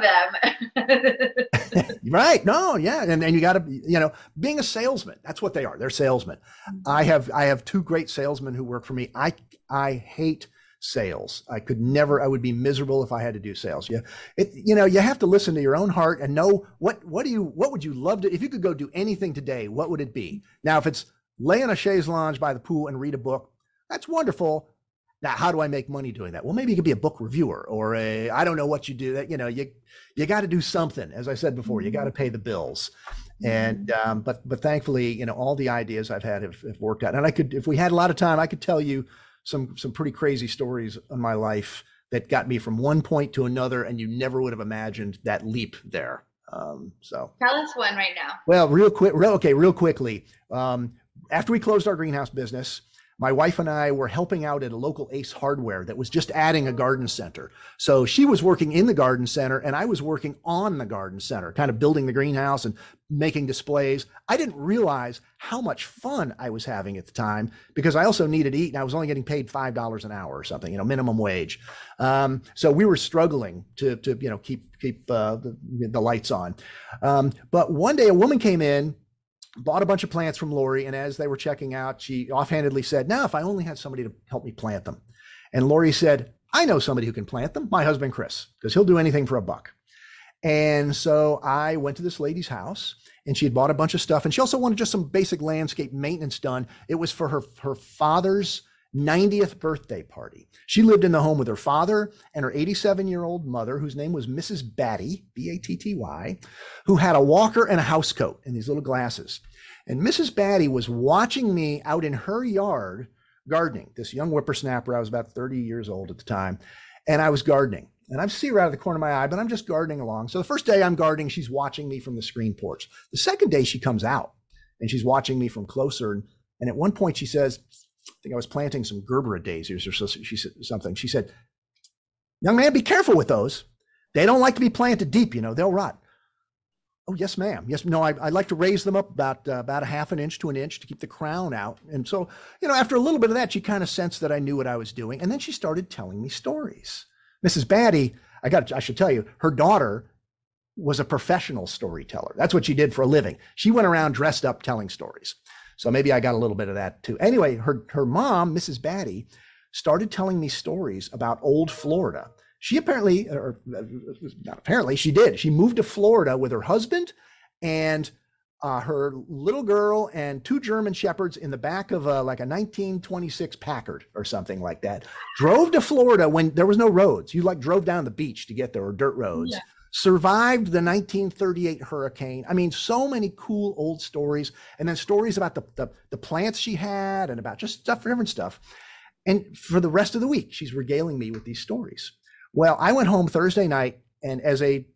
them. Right. No, yeah. And, and you got to, you know, being a salesman, that's what they are. They're salesmen. I have, I have two great salesmen who work for me. I, I hate sales. I could never, I would be miserable if I had to do sales. Yeah. It, you know, you have to listen to your own heart and know what, what do you, what would you love to, if you could go do anything today, what would it be? Now, if it's lay on a chaise lounge by the pool and read a book, that's wonderful. Now, how do I make money doing that? Well, maybe you could be a book reviewer or a, I don't know what you do that, you know, you, you got to do something. As I said before, you got to pay the bills. And, um, but, but thankfully, you know, all the ideas I've had have, have worked out. And I could, if we had a lot of time, I could tell you some some pretty crazy stories in my life that got me from one point to another, and you never would have imagined that leap there. Um, so tell us one right now. Well, real quick, real, okay, real quickly. Um, after we closed our greenhouse business, my wife and I were helping out at a local Ace Hardware that was just adding a garden center. So she was working in the garden center and I was working on the garden center, kind of building the greenhouse and making displays. I didn't realize how much fun I was having at the time because I also needed to eat and I was only getting paid five dollars an hour or something, you know, minimum wage. Um, so we were struggling to, to you know, keep, keep uh, the, the lights on. Um, but one day a woman came in, bought a bunch of plants from Lori, and as they were checking out, she offhandedly said, now, if I only had somebody to help me plant them. And Lori said, I know somebody who can plant them, my husband, Chris, because he'll do anything for a buck. And so I went to this lady's house, and she had bought a bunch of stuff, and she also wanted just some basic landscape maintenance done. It was for her, her father's ninetieth birthday party. She lived in the home with her father and her eighty-seven-year-old mother, whose name was Missus Batty, B A T T Y, who had a walker and a house coat and these little glasses. And Missus Batty was watching me out in her yard gardening, this young whippersnapper. I was about thirty years old at the time, and I was gardening. And I see her out of the corner of my eye, but I'm just gardening along. So the first day I'm gardening, she's watching me from the screen porch. The second day she comes out, and she's watching me from closer. And, and at one point she says, I think I was planting some Gerbera daisies or so, she said something. She said, young man, be careful with those. They don't like to be planted deep, you know, they'll rot. Oh, yes, ma'am. Yes, no, I, I like to raise them up about, uh, about a half an inch to an inch to keep the crown out. And so, you know, after a little bit of that, she kind of sensed that I knew what I was doing. And then she started telling me stories. Missus Batty, I got, I should tell you, her daughter was a professional storyteller. That's what she did for a living. She went around dressed up telling stories. So maybe I got a little bit of that too. Anyway, her, her mom, Missus Batty, started telling me stories about old Florida. She apparently, or not apparently, she did. She moved to Florida with her husband and uh, her little girl and two German shepherds in the back of a, like a nineteen twenty-six Packard or something like that. Drove to Florida when there was no roads. You like drove down the beach to get there, or dirt roads. Yeah. Survived the nineteen thirty-eight hurricane. I mean, so many cool old stories. And then stories about the, the, the plants she had and about just stuff, different stuff. And for the rest of the week, she's regaling me with these stories. Well, I went home Thursday night, and as a,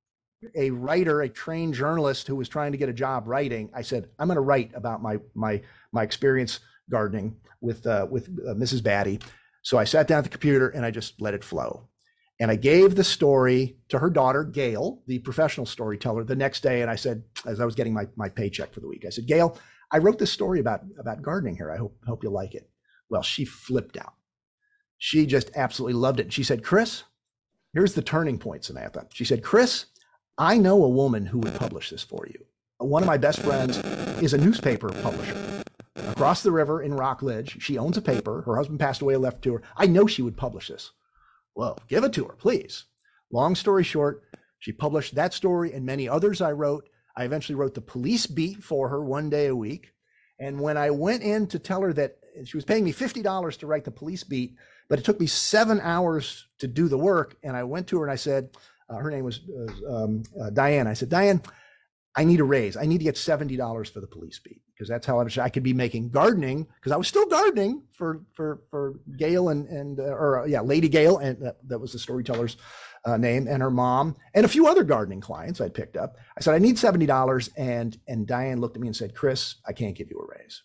a writer, a trained journalist who was trying to get a job writing, I said, I'm going to write about my, my, my experience gardening with, uh, with uh, Missus Batty. So I sat down at the computer and I just let it flow. And I gave the story to her daughter, Gail, the professional storyteller, the next day. And I said, as I was getting my, my paycheck for the week, I said, Gail, I wrote this story about, about gardening here. I hope, hope you'll like it. Well, she flipped out. She just absolutely loved it. She said, Chris, here's the turning point, Samantha. She said, Chris, I know a woman who would publish this for you. One of my best friends is a newspaper publisher across the river in Rockledge. She owns a paper. Her husband passed away, left to her. I know she would publish this. Well, give it to her, please. Long story short, she published that story and many others I wrote. I eventually wrote the police beat for her one day a week. And when I went in to tell her that she was paying me fifty dollars to write the police beat, but it took me seven hours to do the work. And I went to her and I said, uh, her name was uh, um, uh, Diane. I said, Diane, I need a raise. I need to get seventy dollars for the police beat, because that's how I could be making gardening, because I was still gardening for for for Gail and and uh, or uh, yeah, Lady Gail, and that, that was the storyteller's uh, name, and her mom, and a few other gardening clients I'd picked up. I said, I need seventy dollars, and and Diane looked at me and said, Chris, I can't give you a raise.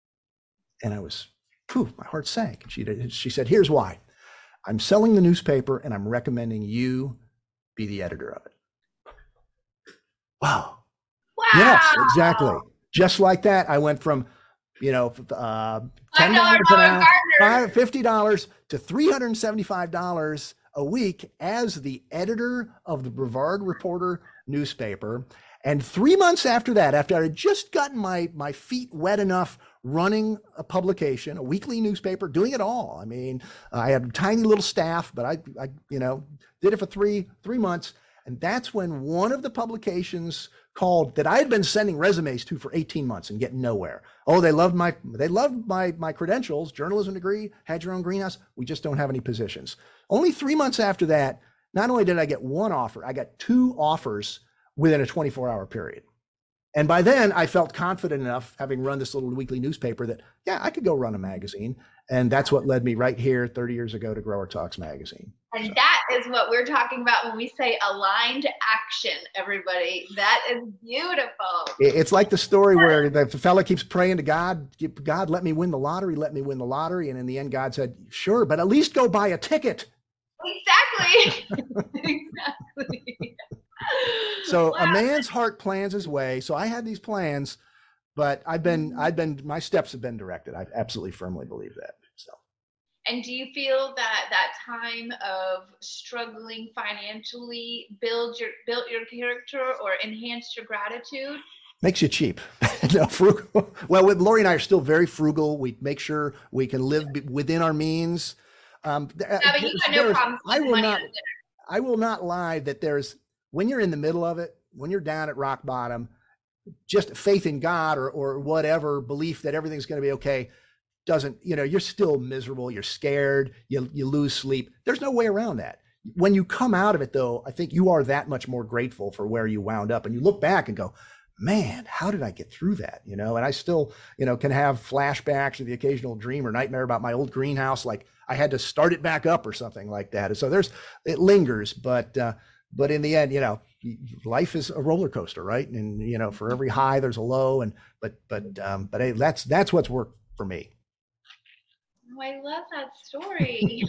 And I was, phew, my heart sank. And she she said, here's why. I'm selling the newspaper, and I'm recommending you be the editor of it. Wow. Wow. Yes, exactly. Just like that, I went from, you know, uh, ten dollars an hour, fifty dollars to three hundred seventy-five dollars a week as the editor of the Brevard Reporter newspaper. And three months after that, after I had just gotten my, my feet wet enough running a publication, a weekly newspaper, doing it all. I mean, I had a tiny little staff, but I, I you know, did it for three, three months. And that's when one of the publications called that I had been sending resumes to for eighteen months and getting nowhere. Oh, they loved my, they loved my, my credentials, journalism degree, had your own greenhouse. We just don't have any positions. Only three months after that, not only did I get one offer, I got two offers within a twenty-four hour period. And by then I felt confident enough, having run this little weekly newspaper, that, yeah, I could go run a magazine. And that's what led me right here thirty years ago to Grower Talks magazine. And So. that is what we're talking about when we say aligned action, everybody. That is beautiful. It's like the story where the fella keeps praying to God, God, let me win the lottery, let me win the lottery. And in the end, God said, sure, but at least go buy a ticket. Exactly. Exactly. So wow. A man's heart plans his way. So I had these plans, but I've been, I've been, my steps have been directed. I absolutely firmly believe that. So. And do you feel that that time of struggling financially build your built your character or enhanced your gratitude? Makes you cheap. No, frugal. Well, with Lori and I are still very frugal. We make sure we can live within our means. Um, yeah, but you got no problems I will money not. I will not lie that there's when you're in the middle of it, when you're down at rock bottom, just faith in God or or whatever belief that everything's going to be okay. Doesn't, you know, you're still miserable, you're scared, you you lose sleep. There's no way around that. When you come out of it, though, I think you are that much more grateful for where you wound up, and you look back and go, man, how did I get through that? You know, and I still, you know, can have flashbacks or the occasional dream or nightmare about my old greenhouse, like I had to start it back up or something like that. And so there's, it lingers, but uh, but in the end, you know, life is a roller coaster, right? And you know, for every high, there's a low, and but but um, but hey, that's that's what's worked for me. Oh, I love that story.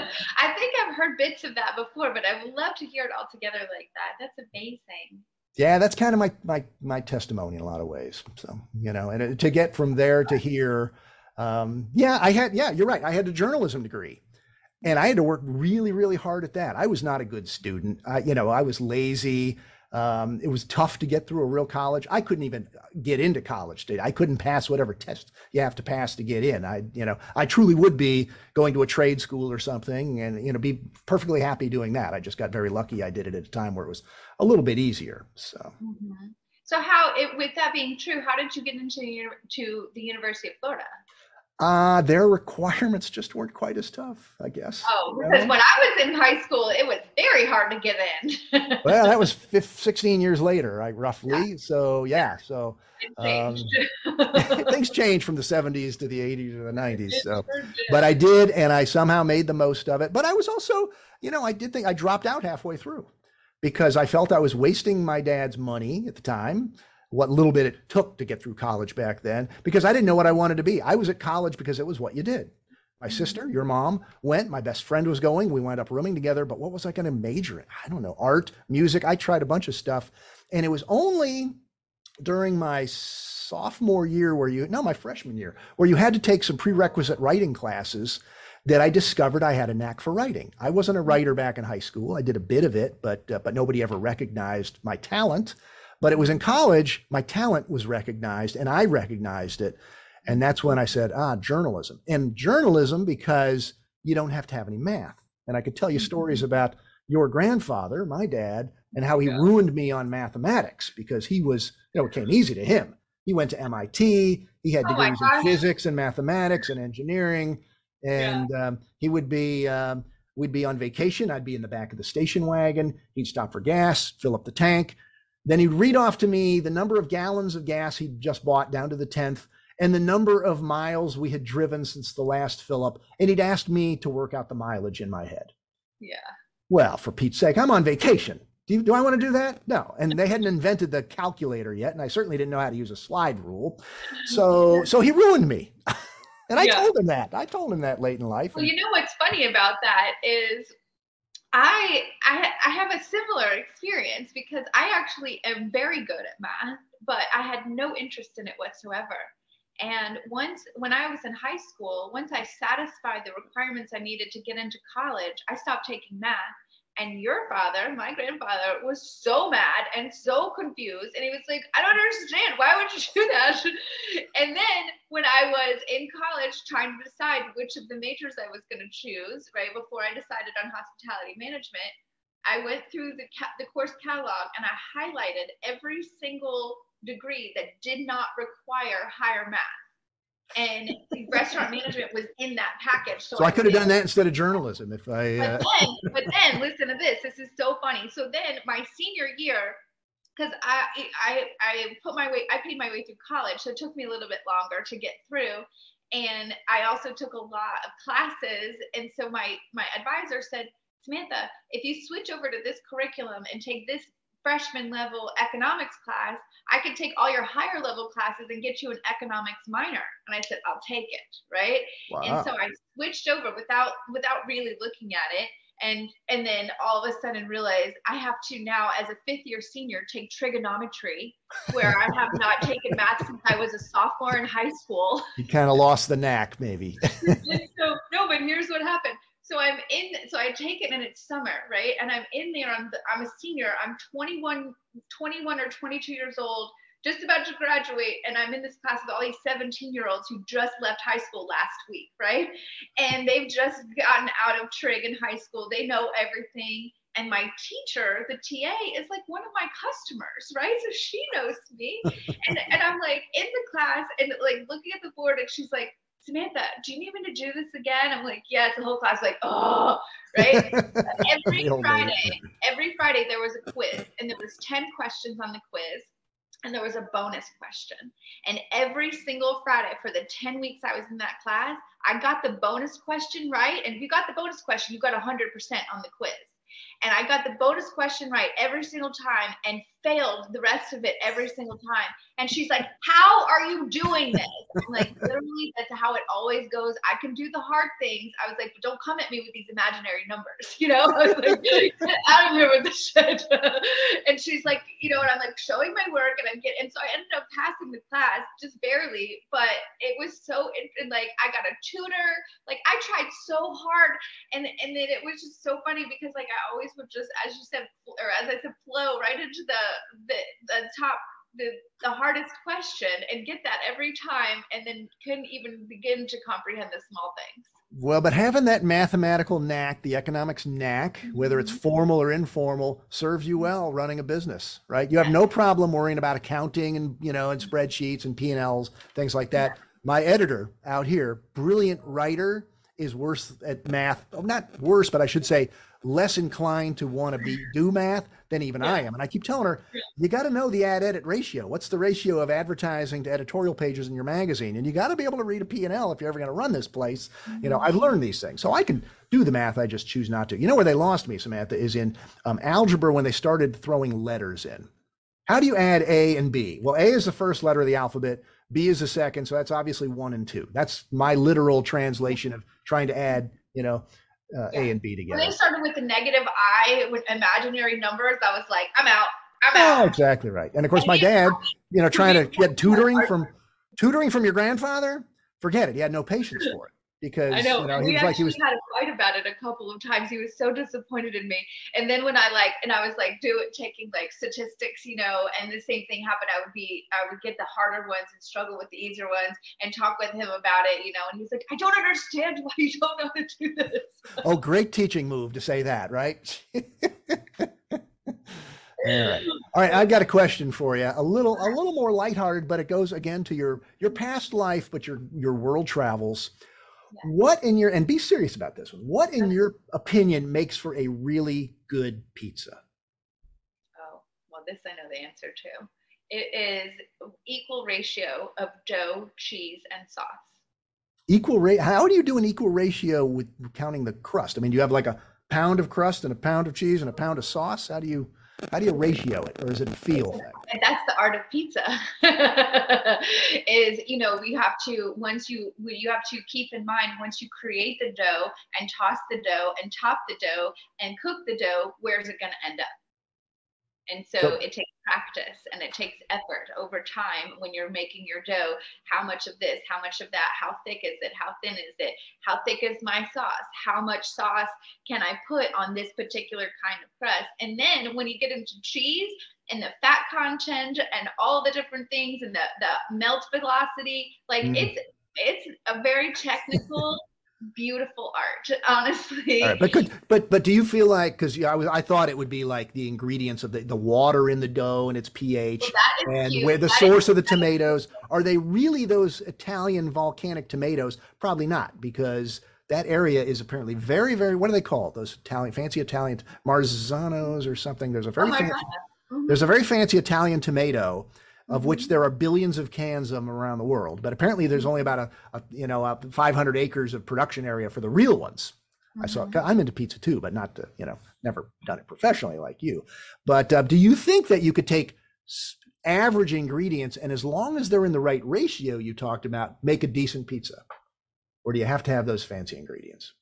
I think I've heard bits of that before, but I would love to hear it all together like that. That's amazing. Yeah, that's kind of my my my testimony in a lot of ways. So, you know, and to get from there to here, um, yeah, I had, yeah, you're right. I had a journalism degree, and I had to work really, really hard at that. I was not a good student. I, you know, I was lazy. Um, it was tough to get through a real college. I couldn't even get into college. I couldn't pass whatever test you have to pass to get in. I, you know, I truly would be going to a trade school or something and, you know, be perfectly happy doing that. I just got very lucky. I did it at a time where it was a little bit easier. So, mm-hmm. So how, it, with that being true, how did you get into to the University of Florida? Uh, their requirements just weren't quite as tough, I guess. Oh, because know? When I was in high school, it was very hard to get in. Well, that was fifteen, sixteen years later, right, roughly. Yeah. So, yeah. So um, things changed from the seventies to the eighties or the nineties. So, but I did, and I somehow made the most of it. But I was also, you know, I did think I dropped out halfway through because I felt I was wasting my dad's money at the time. What little bit it took to get through college back then, because I didn't know what I wanted to be. I was at college because it was what you did. My sister, your mom, went. My best friend was going. We wound up rooming together. But what was I going to major in? I don't know. Art, music. I tried a bunch of stuff. And it was only during my sophomore year where you, no, my freshman year, where you had to take some prerequisite writing classes that I discovered I had a knack for writing. I wasn't a writer back in high school. I did a bit of it, but uh, but nobody ever recognized my talent. But it was in college, my talent was recognized and I recognized it. And that's when I said, ah, journalism. And journalism, because you don't have to have any math. And I could tell you stories about your grandfather, my dad, and how he yeah. ruined me on mathematics because he was, you know, it came easy to him. He went to M I T, he had degrees oh in physics and mathematics and engineering. And yeah. um, he would be, um, we'd be on vacation. I'd be in the back of the station wagon. He'd stop for gas, fill up the tank. Then he'd read off to me the number of gallons of gas he'd just bought down to the tenth and the number of miles we had driven since the last fill up. And he'd asked me to work out the mileage in my head. Yeah. Well, for Pete's sake, I'm on vacation. Do, you, do I want to do that? No. And they hadn't invented the calculator yet. And I certainly didn't know how to use a slide rule. So, so he ruined me. And I yeah. told him that. I told him that late in life. Well, and, you know what's funny about that is I, I I have a similar experience because I actually am very good at math, but I had no interest in it whatsoever. And once, when I was in high school, once I satisfied the requirements I needed to get into college, I stopped taking math. And your father, my grandfather, was so mad and so confused. And he was like, I don't understand. Why would you do that? And then when I was in college trying to decide which of the majors I was going to choose, right, before I decided on hospitality management, I went through the, ca- the course catalog and I highlighted every single degree that did not require higher math. And restaurant management was in that package. So, so I, I could have done that instead of journalism if I. Uh... But then, but then, listen to this. This is so funny. So then, my senior year, because I, I, I put my way, I paid my way through college. So it took me a little bit longer to get through. And I also took a lot of classes. And so my, my advisor said, Samantha, if you switch over to this curriculum and take this freshman level economics class, I could take all your higher level classes and get you an economics minor. And I said, I'll take it. Right. Wow. And so I switched over without, without really looking at it. And, and then all of a sudden realized I have to now, as a fifth year senior, take trigonometry, where I have not taken math since I was a sophomore in high school. You kind of lost the knack, maybe. So, no, but here's what happened. So I'm in, so I take it and it's summer, right? And I'm in there, I'm, the, I'm a senior, I'm twenty-one, twenty-one or twenty-two years old, just about to graduate. And I'm in this class with all these seventeen year olds who just left high school last week, right? And they've just gotten out of trig in high school. They know everything. And my teacher, the T A, is like one of my customers, right? So she knows me. And, and I'm like in the class and like looking at the board, and she's like, Samantha, do you need me to do this again? I'm like, yes. The whole class like, oh, right. Every Friday, every Friday there was a quiz, and there was ten questions on the quiz, and there was a bonus question. And every single Friday for the ten weeks I was in that class, I got the bonus question right. And if you got the bonus question, you got one hundred percent on the quiz. And I got the bonus question right every single time and failed the rest of it every single time. And she's like, how are you doing this? I'm like, literally, that's how it always goes. I can do the hard things. I was like, but don't come at me with these imaginary numbers, you know? I was like, get out of here with this shit. And she's like, you know, and I'm like showing my work, and I'm getting, and so I ended up passing the class just barely, but it was so, and like, I got a tutor, like I tried so hard. And, and then it was just so funny because like, I always would just, as you said, or as I said, flow right into the, the, the top, the, the hardest question and get that every time, and then couldn't even begin to comprehend the small things. Well, but having that mathematical knack, the economics knack, whether it's formal or informal, serves you well running a business, right? You have no problem worrying about accounting and, you know, and spreadsheets and P and L's, things like that. My editor out here, brilliant writer, is worse at math. Oh, not worse, but I should say less inclined to want to be do math than even I am. And I keep telling her, you got to know the ad edit ratio. What's the ratio of advertising to editorial pages in your magazine? And you got to be able to read a P and L if you're ever going to run this place. You know, I've learned these things. So I can do the math. I just choose not to. You know where they lost me, Samantha, is in um, algebra when they started throwing letters in. How do you add A and B? Well, A is the first letter of the alphabet. B is the second. So that's obviously one and two. That's my literal translation of trying to add, you know, uh, yeah. A and B together. When they started with the negative I with imaginary numbers, I was like, I'm out. I'm out. Oh, exactly right. And of course, and my dad, you know, trying to get tutoring from tutoring from your grandfather, forget it. He had no patience for it. Because I know, you know, we he was actually like he was had a fight about it a couple of times. He was so disappointed in me. And then when I like, and I was like, do it, taking like statistics, you know, and the same thing happened. I would be, I would get the harder ones and struggle with the easier ones and talk with him about it, you know. And he's like, I don't understand why you don't know how to do this. Oh, great teaching move to say that, right? All right. All right. I've got a question for you. A little, a little more lighthearted, but it goes again to your your past life, but your your world travels. Yeah. What in your, and be serious about this one, what in your opinion makes for a really good pizza? Oh, well, this I know the answer to. It is equal ratio of dough, cheese, and sauce. Equal rate. How do you do an equal ratio with counting the crust? I mean, do you have like a pound of crust and a pound of cheese and a pound of sauce? How do you, how do you ratio it, or is it a feel thing? And that's the art of pizza. Is, you know, we have to, once you, you have to keep in mind, once you create the dough and toss the dough and top the dough and cook the dough, where's it going to end up? And so, so it takes practice and it takes effort over time when you're making your dough. How much of this, how much of that, how thick is it? How thin is it? How thick is my sauce? How much sauce can I put on this particular kind of crust? And then when you get into cheese and the fat content and all the different things and the, the melt velocity, like mm. it's, it's a very technical beautiful art, honestly. All right, but could, but but do you feel like, because yeah, I was I thought it would be like the ingredients of the, the water in the dough and its pH well, and cute. where the that source is, of the tomatoes, are they really those Italian volcanic tomatoes? Probably not, because that area is apparently very, very, what do they call it? Those Italian, fancy Italian Marzanos or something. There's a very oh, fancy Mhm. There's a very fancy Italian tomato of Mhm. which there are billions of cans of them around the world, but apparently there's only about a, a you know a five hundred acres of production area for the real ones. I saw. Mhm. I'm into pizza too, but not to, you know, never done it professionally like you. But uh, do you think that you could take s- average ingredients and, as long as they're in the right ratio you talked about, make a decent pizza, or do you have to have those fancy ingredients?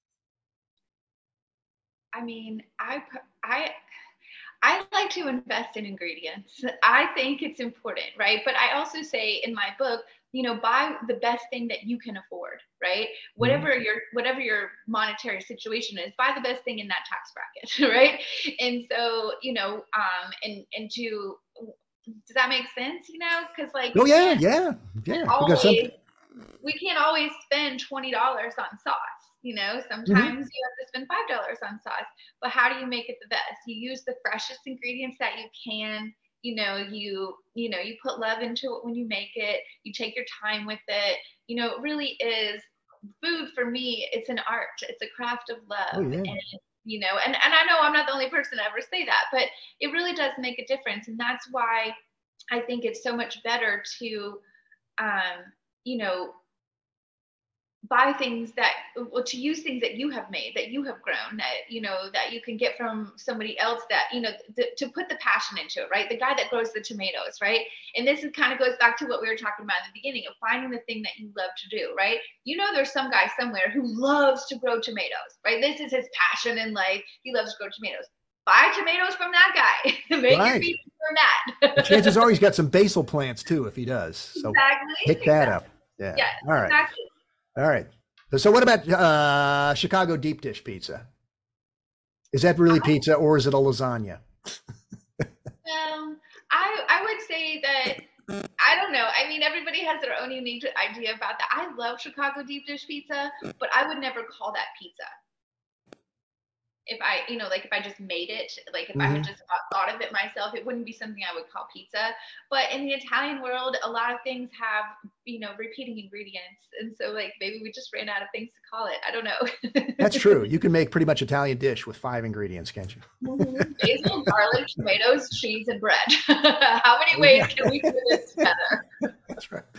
I mean, I p- I I like to invest in ingredients. I think it's important, right? But I also say in my book, you know, buy the best thing that you can afford, right? Mhm. Whatever your whatever your monetary situation is, buy the best thing in that tax bracket, right? And so, you know, um, and and to does that make sense? You know, because like Oh we yeah, can't yeah, yeah. Because some. always we can't always spend twenty dollars on sauce. You know, Mhm. sometimes you have to spend five dollars on sauce, but how do you make it the best? You use the freshest ingredients that you can. You know, you you know, you put love into it when you make it. You take your time with it. You know, it really is food for me. It's an art. It's a craft of Oh love, yeah. and you know, and and I know I'm not the only person to ever say that, but it really does make a difference, and that's why I think it's so much better to, um, you know, buy things that well, to use things that you have made, that you have grown, that you know, that you can get from somebody else, that you know, th- to put the passion into it, right? The guy that grows the tomatoes, right? And this is kind of goes back to what we were talking about in the beginning of finding the thing that you love to do, right? You know, there's some guy somewhere who loves to grow tomatoes, right? This is his passion in life. He loves to grow tomatoes. Buy tomatoes from that guy. Make your Right. pizza from And that. chances are he's got some basil plants too, if he does. So Exactly, pick that up. exactly. Yeah. Yes, All right. exactly. All right. So, so what about uh, Chicago deep dish pizza? Is that really pizza, or is it a lasagna? Um, I I would say that I don't know. I mean, everybody has their own unique idea about that. I love Chicago deep dish pizza, but I would never call that pizza. If I, you know, like if I just made it, like if I had Hmm. just thought, thought of it myself, it wouldn't be something I would call pizza. But in the Italian world, a lot of things have, you know, repeating ingredients. And so like maybe we just ran out of things to call it. I don't That's know. true. You can make pretty much Italian dish with five ingredients, can't you? Mhm. Basil, garlic, tomatoes, cheese, and bread. How many Oh, ways yeah. can we do this together? That's right.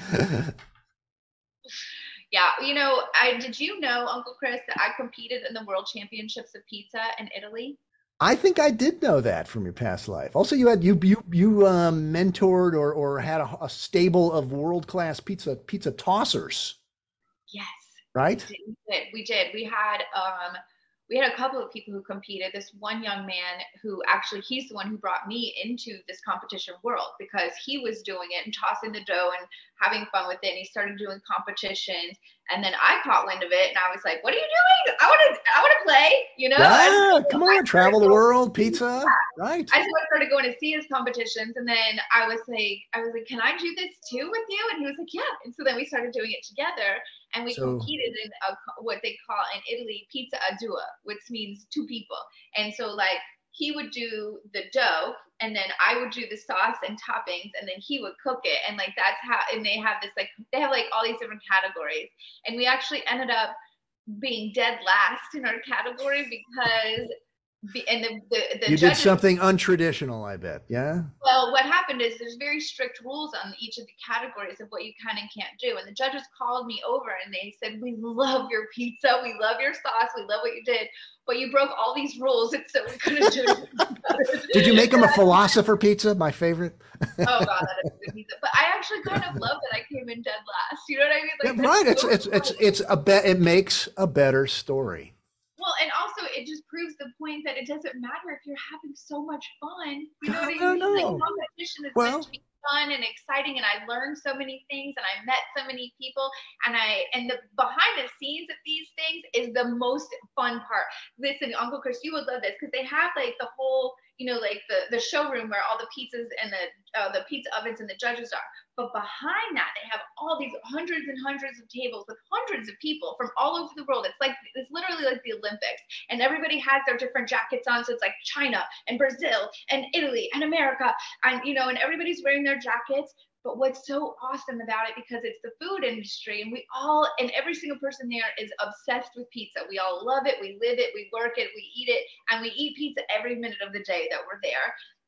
Yeah, you know, I did you know, Uncle Chris, that I competed in the World Championships of Pizza in Italy? I think I did know that from your past life. Also, you had you you you um, mentored or or had a, a stable of world class pizza pizza tossers, Yes, we right? did. We did. We did. We had um we had a couple of people who competed. This one young man who actually he's the one who brought me into this competition world because he was doing it and tossing the dough and having fun with it. And he started doing competitions. And then I caught wind of it and I was like, what are you doing? I want to I want to play, you know? And so Yeah, come I on, started travel the going world, pizza, right? I so I started going to see his competitions, and then I was like, I was like, can I do this too with you? And he was like, yeah. And so then we started doing it together, and we So competed in a, what they call in Italy pizza a due, which means two people. And so like he would do the dough, and then I would do the sauce and toppings, and then he would cook it, and like that's how. And they have this like they have like all these different categories, and we actually ended up being dead last in our category because and the, the, the you did judges something untraditional, I bet. Yeah. well, what happened is there's very strict rules on each of the categories of what you can and can't do. And the judges called me over and they said, we love your pizza. We love your sauce. We love what you did. But you broke all these rules. And so we couldn't do it. Did you make him a philosopher pizza? My favorite. Oh, God, that is a good pizza. But I actually kind of love that I came in dead last. You know what I mean? Yeah, Like, right. that's It's so it's it's funny. it's a bet. It makes a better story. Well, and also it just proves the point that it doesn't matter if you're having so much fun. You know what No, I no, mean? Like no. competition is meant to Well, be fun and exciting, and I learned so many things, and I met so many people, and I and the behind the scenes of these things is the most fun part. Listen, Uncle Chris, you would love this because they have like the whole, you know, like the the showroom where all the pizzas and the uh, the pizza ovens and the judges are. But behind that, they have all these hundreds and hundreds of tables with hundreds of people from all over the world. It's like it's literally like the Olympics, and everybody has their different jackets on. So it's like China and Brazil and Italy and America, and you know, and everybody's wearing their jackets. But what's so awesome about it, because it's the food industry, and we all, and every single person there is obsessed with pizza. We all love it, we live it, we work it, we eat it, and we eat pizza every minute of the day that we're there.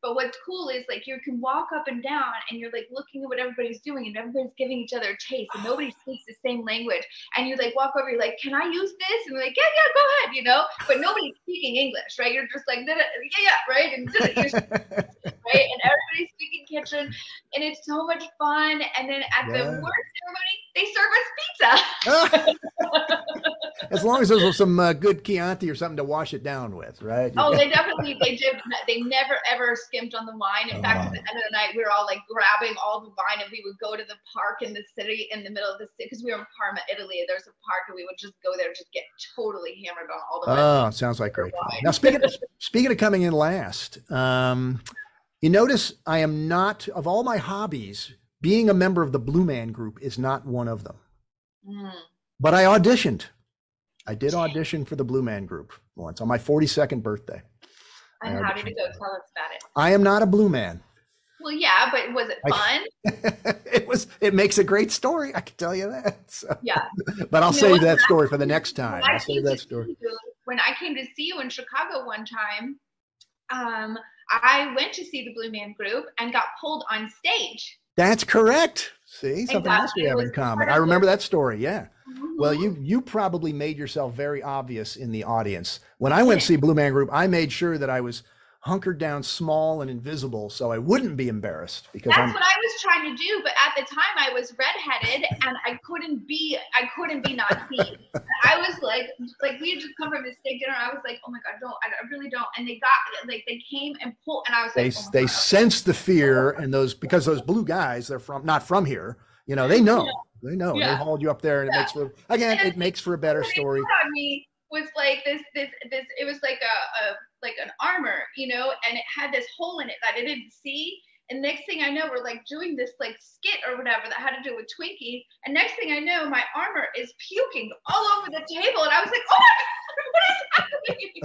But what's cool is like you can walk up and down and you're like looking at what everybody's doing and everybody's giving each other a taste and nobody speaks the same language. And you like walk over, you're like, can I use this? And you're like, yeah, yeah, go ahead, you know, but nobody's speaking English, right? You're just like, yeah, yeah, right? And you're right? And everybody's speaking kitchen and it's so much fun. And then at yeah. the award ceremony, they serve us pizza. As long as there's some uh, good Chianti or something to wash it down with, right? Oh, they definitely, they did. They never ever skimped on the wine. In oh. fact, at the end of the night, we were all like grabbing all the wine and we would go to the park in the city, in the middle of the city, because we were in Parma, Italy. There's a park and we would just go there and just get totally hammered on all the wine. Oh, sounds like great fun. Now, speaking of, speaking of coming in last, um, you notice I am not, of all my hobbies, being a member of the Blue Man Group is not one of them. Mm. But I auditioned. I did audition for the Blue Man Group once on my forty-second birthday. And how did it go? Tell us about it. I am not a Blue Man. Well, yeah, but was it fun? I, it was. It makes a great story. I can tell you that. So. Yeah. But I'll you save that story for the next time. I'll save that story. You, when I came to see you in Chicago one time, um, I went to see the Blue Man Group and got pulled on stage. That's correct. See, something else we have in common. I remember that story. Yeah. Mm-hmm. Well, you you probably made yourself very obvious in the audience. When I went to see Blue Man Group, I made sure that I was hunkered down small and invisible so I wouldn't be embarrassed. Because that's I'm, what I was trying to do. But at the time I was redheaded and I couldn't be, I couldn't be not seen. I was like, like we had just come from a steak dinner. I was like, oh my God, don't, I really don't. And they got, like they came and pulled and I was they, like, oh they God. sensed the fear and those, because those blue guys, they're from, not from here, you know, they know, yeah. they know, yeah. they hauled you up there and yeah. it makes for, again, and it makes for a better story. On me was like this, this, this, it was like a, a like an armor, you know, and it had this hole in it that I didn't see. And next thing I know, we're like doing this like skit or whatever that had to do with Twinkie. And next thing I know, my armor is puking all over the table. And I was like, oh my God, what is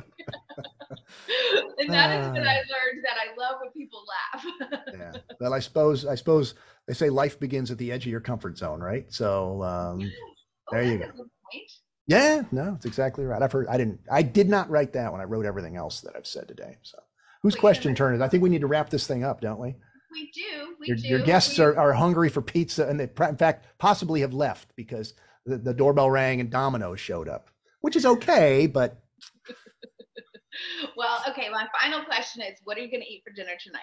happening? And that uh, is when I learned that I love when people laugh. Yeah. Well, I suppose, I suppose they say life begins at the edge of your comfort zone, right? So um, yes. oh, there you go. Yeah, no, it's exactly right. I've heard, I didn't, I did not write that when I wrote everything else that I've said today. So whose but question turn is? I think we need to wrap this thing up, don't we? We do. We your, do. Your guests we, are, are hungry for pizza and they, in fact, possibly have left because the, the doorbell rang and Domino's showed up, which is okay, but. Well, okay. My final question is, what are you going to eat for dinner tonight?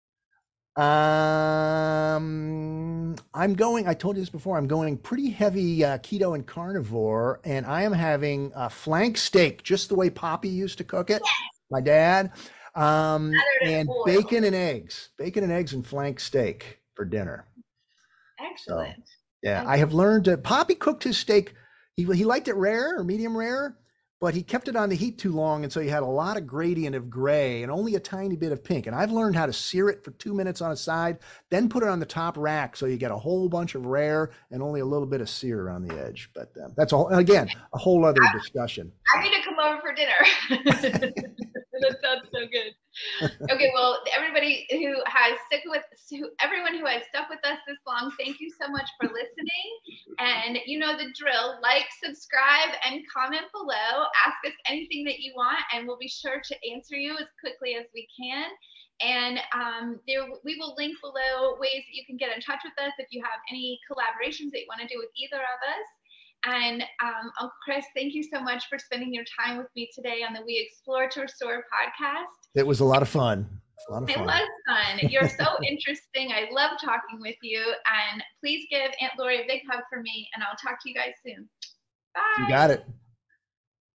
Um, I'm going, I told you this before, I'm going pretty heavy uh, keto and carnivore, and I am having a flank steak, just the way Poppy used to cook it, yes. my dad, um, and bacon and eggs, bacon and eggs and flank steak for dinner. Excellent. So, yeah, Excellent. I have learned that Poppy cooked his steak. He, he liked it rare or medium rare, but he kept it on the heat too long. And so you had a lot of gradient of gray and only a tiny bit of pink. And I've learned how to sear it for two minutes on a side, then put it on the top rack. So you get a whole bunch of rare and only a little bit of sear around the edge. But uh, that's all, again, a whole other I, discussion. I need to come over for dinner. That sounds so good. Okay, well, everybody who has stuck with, who, everyone who has stuck with us this long, thank you so much for listening. And you know the drill: like, subscribe, and comment below. Ask us anything that you want, and we'll be sure to answer you as quickly as we can. And um, there, we will link below ways that you can get in touch with us if you have any collaborations that you want to do with either of us. And um, Uncle Chris, thank you so much for spending your time with me today on the We Explore to Restore podcast. It was a lot of fun. A lot of it fun. was fun. You're so interesting. I love talking with you. And please give Aunt Lori a big hug for me, and I'll talk to you guys soon. Bye. You got it.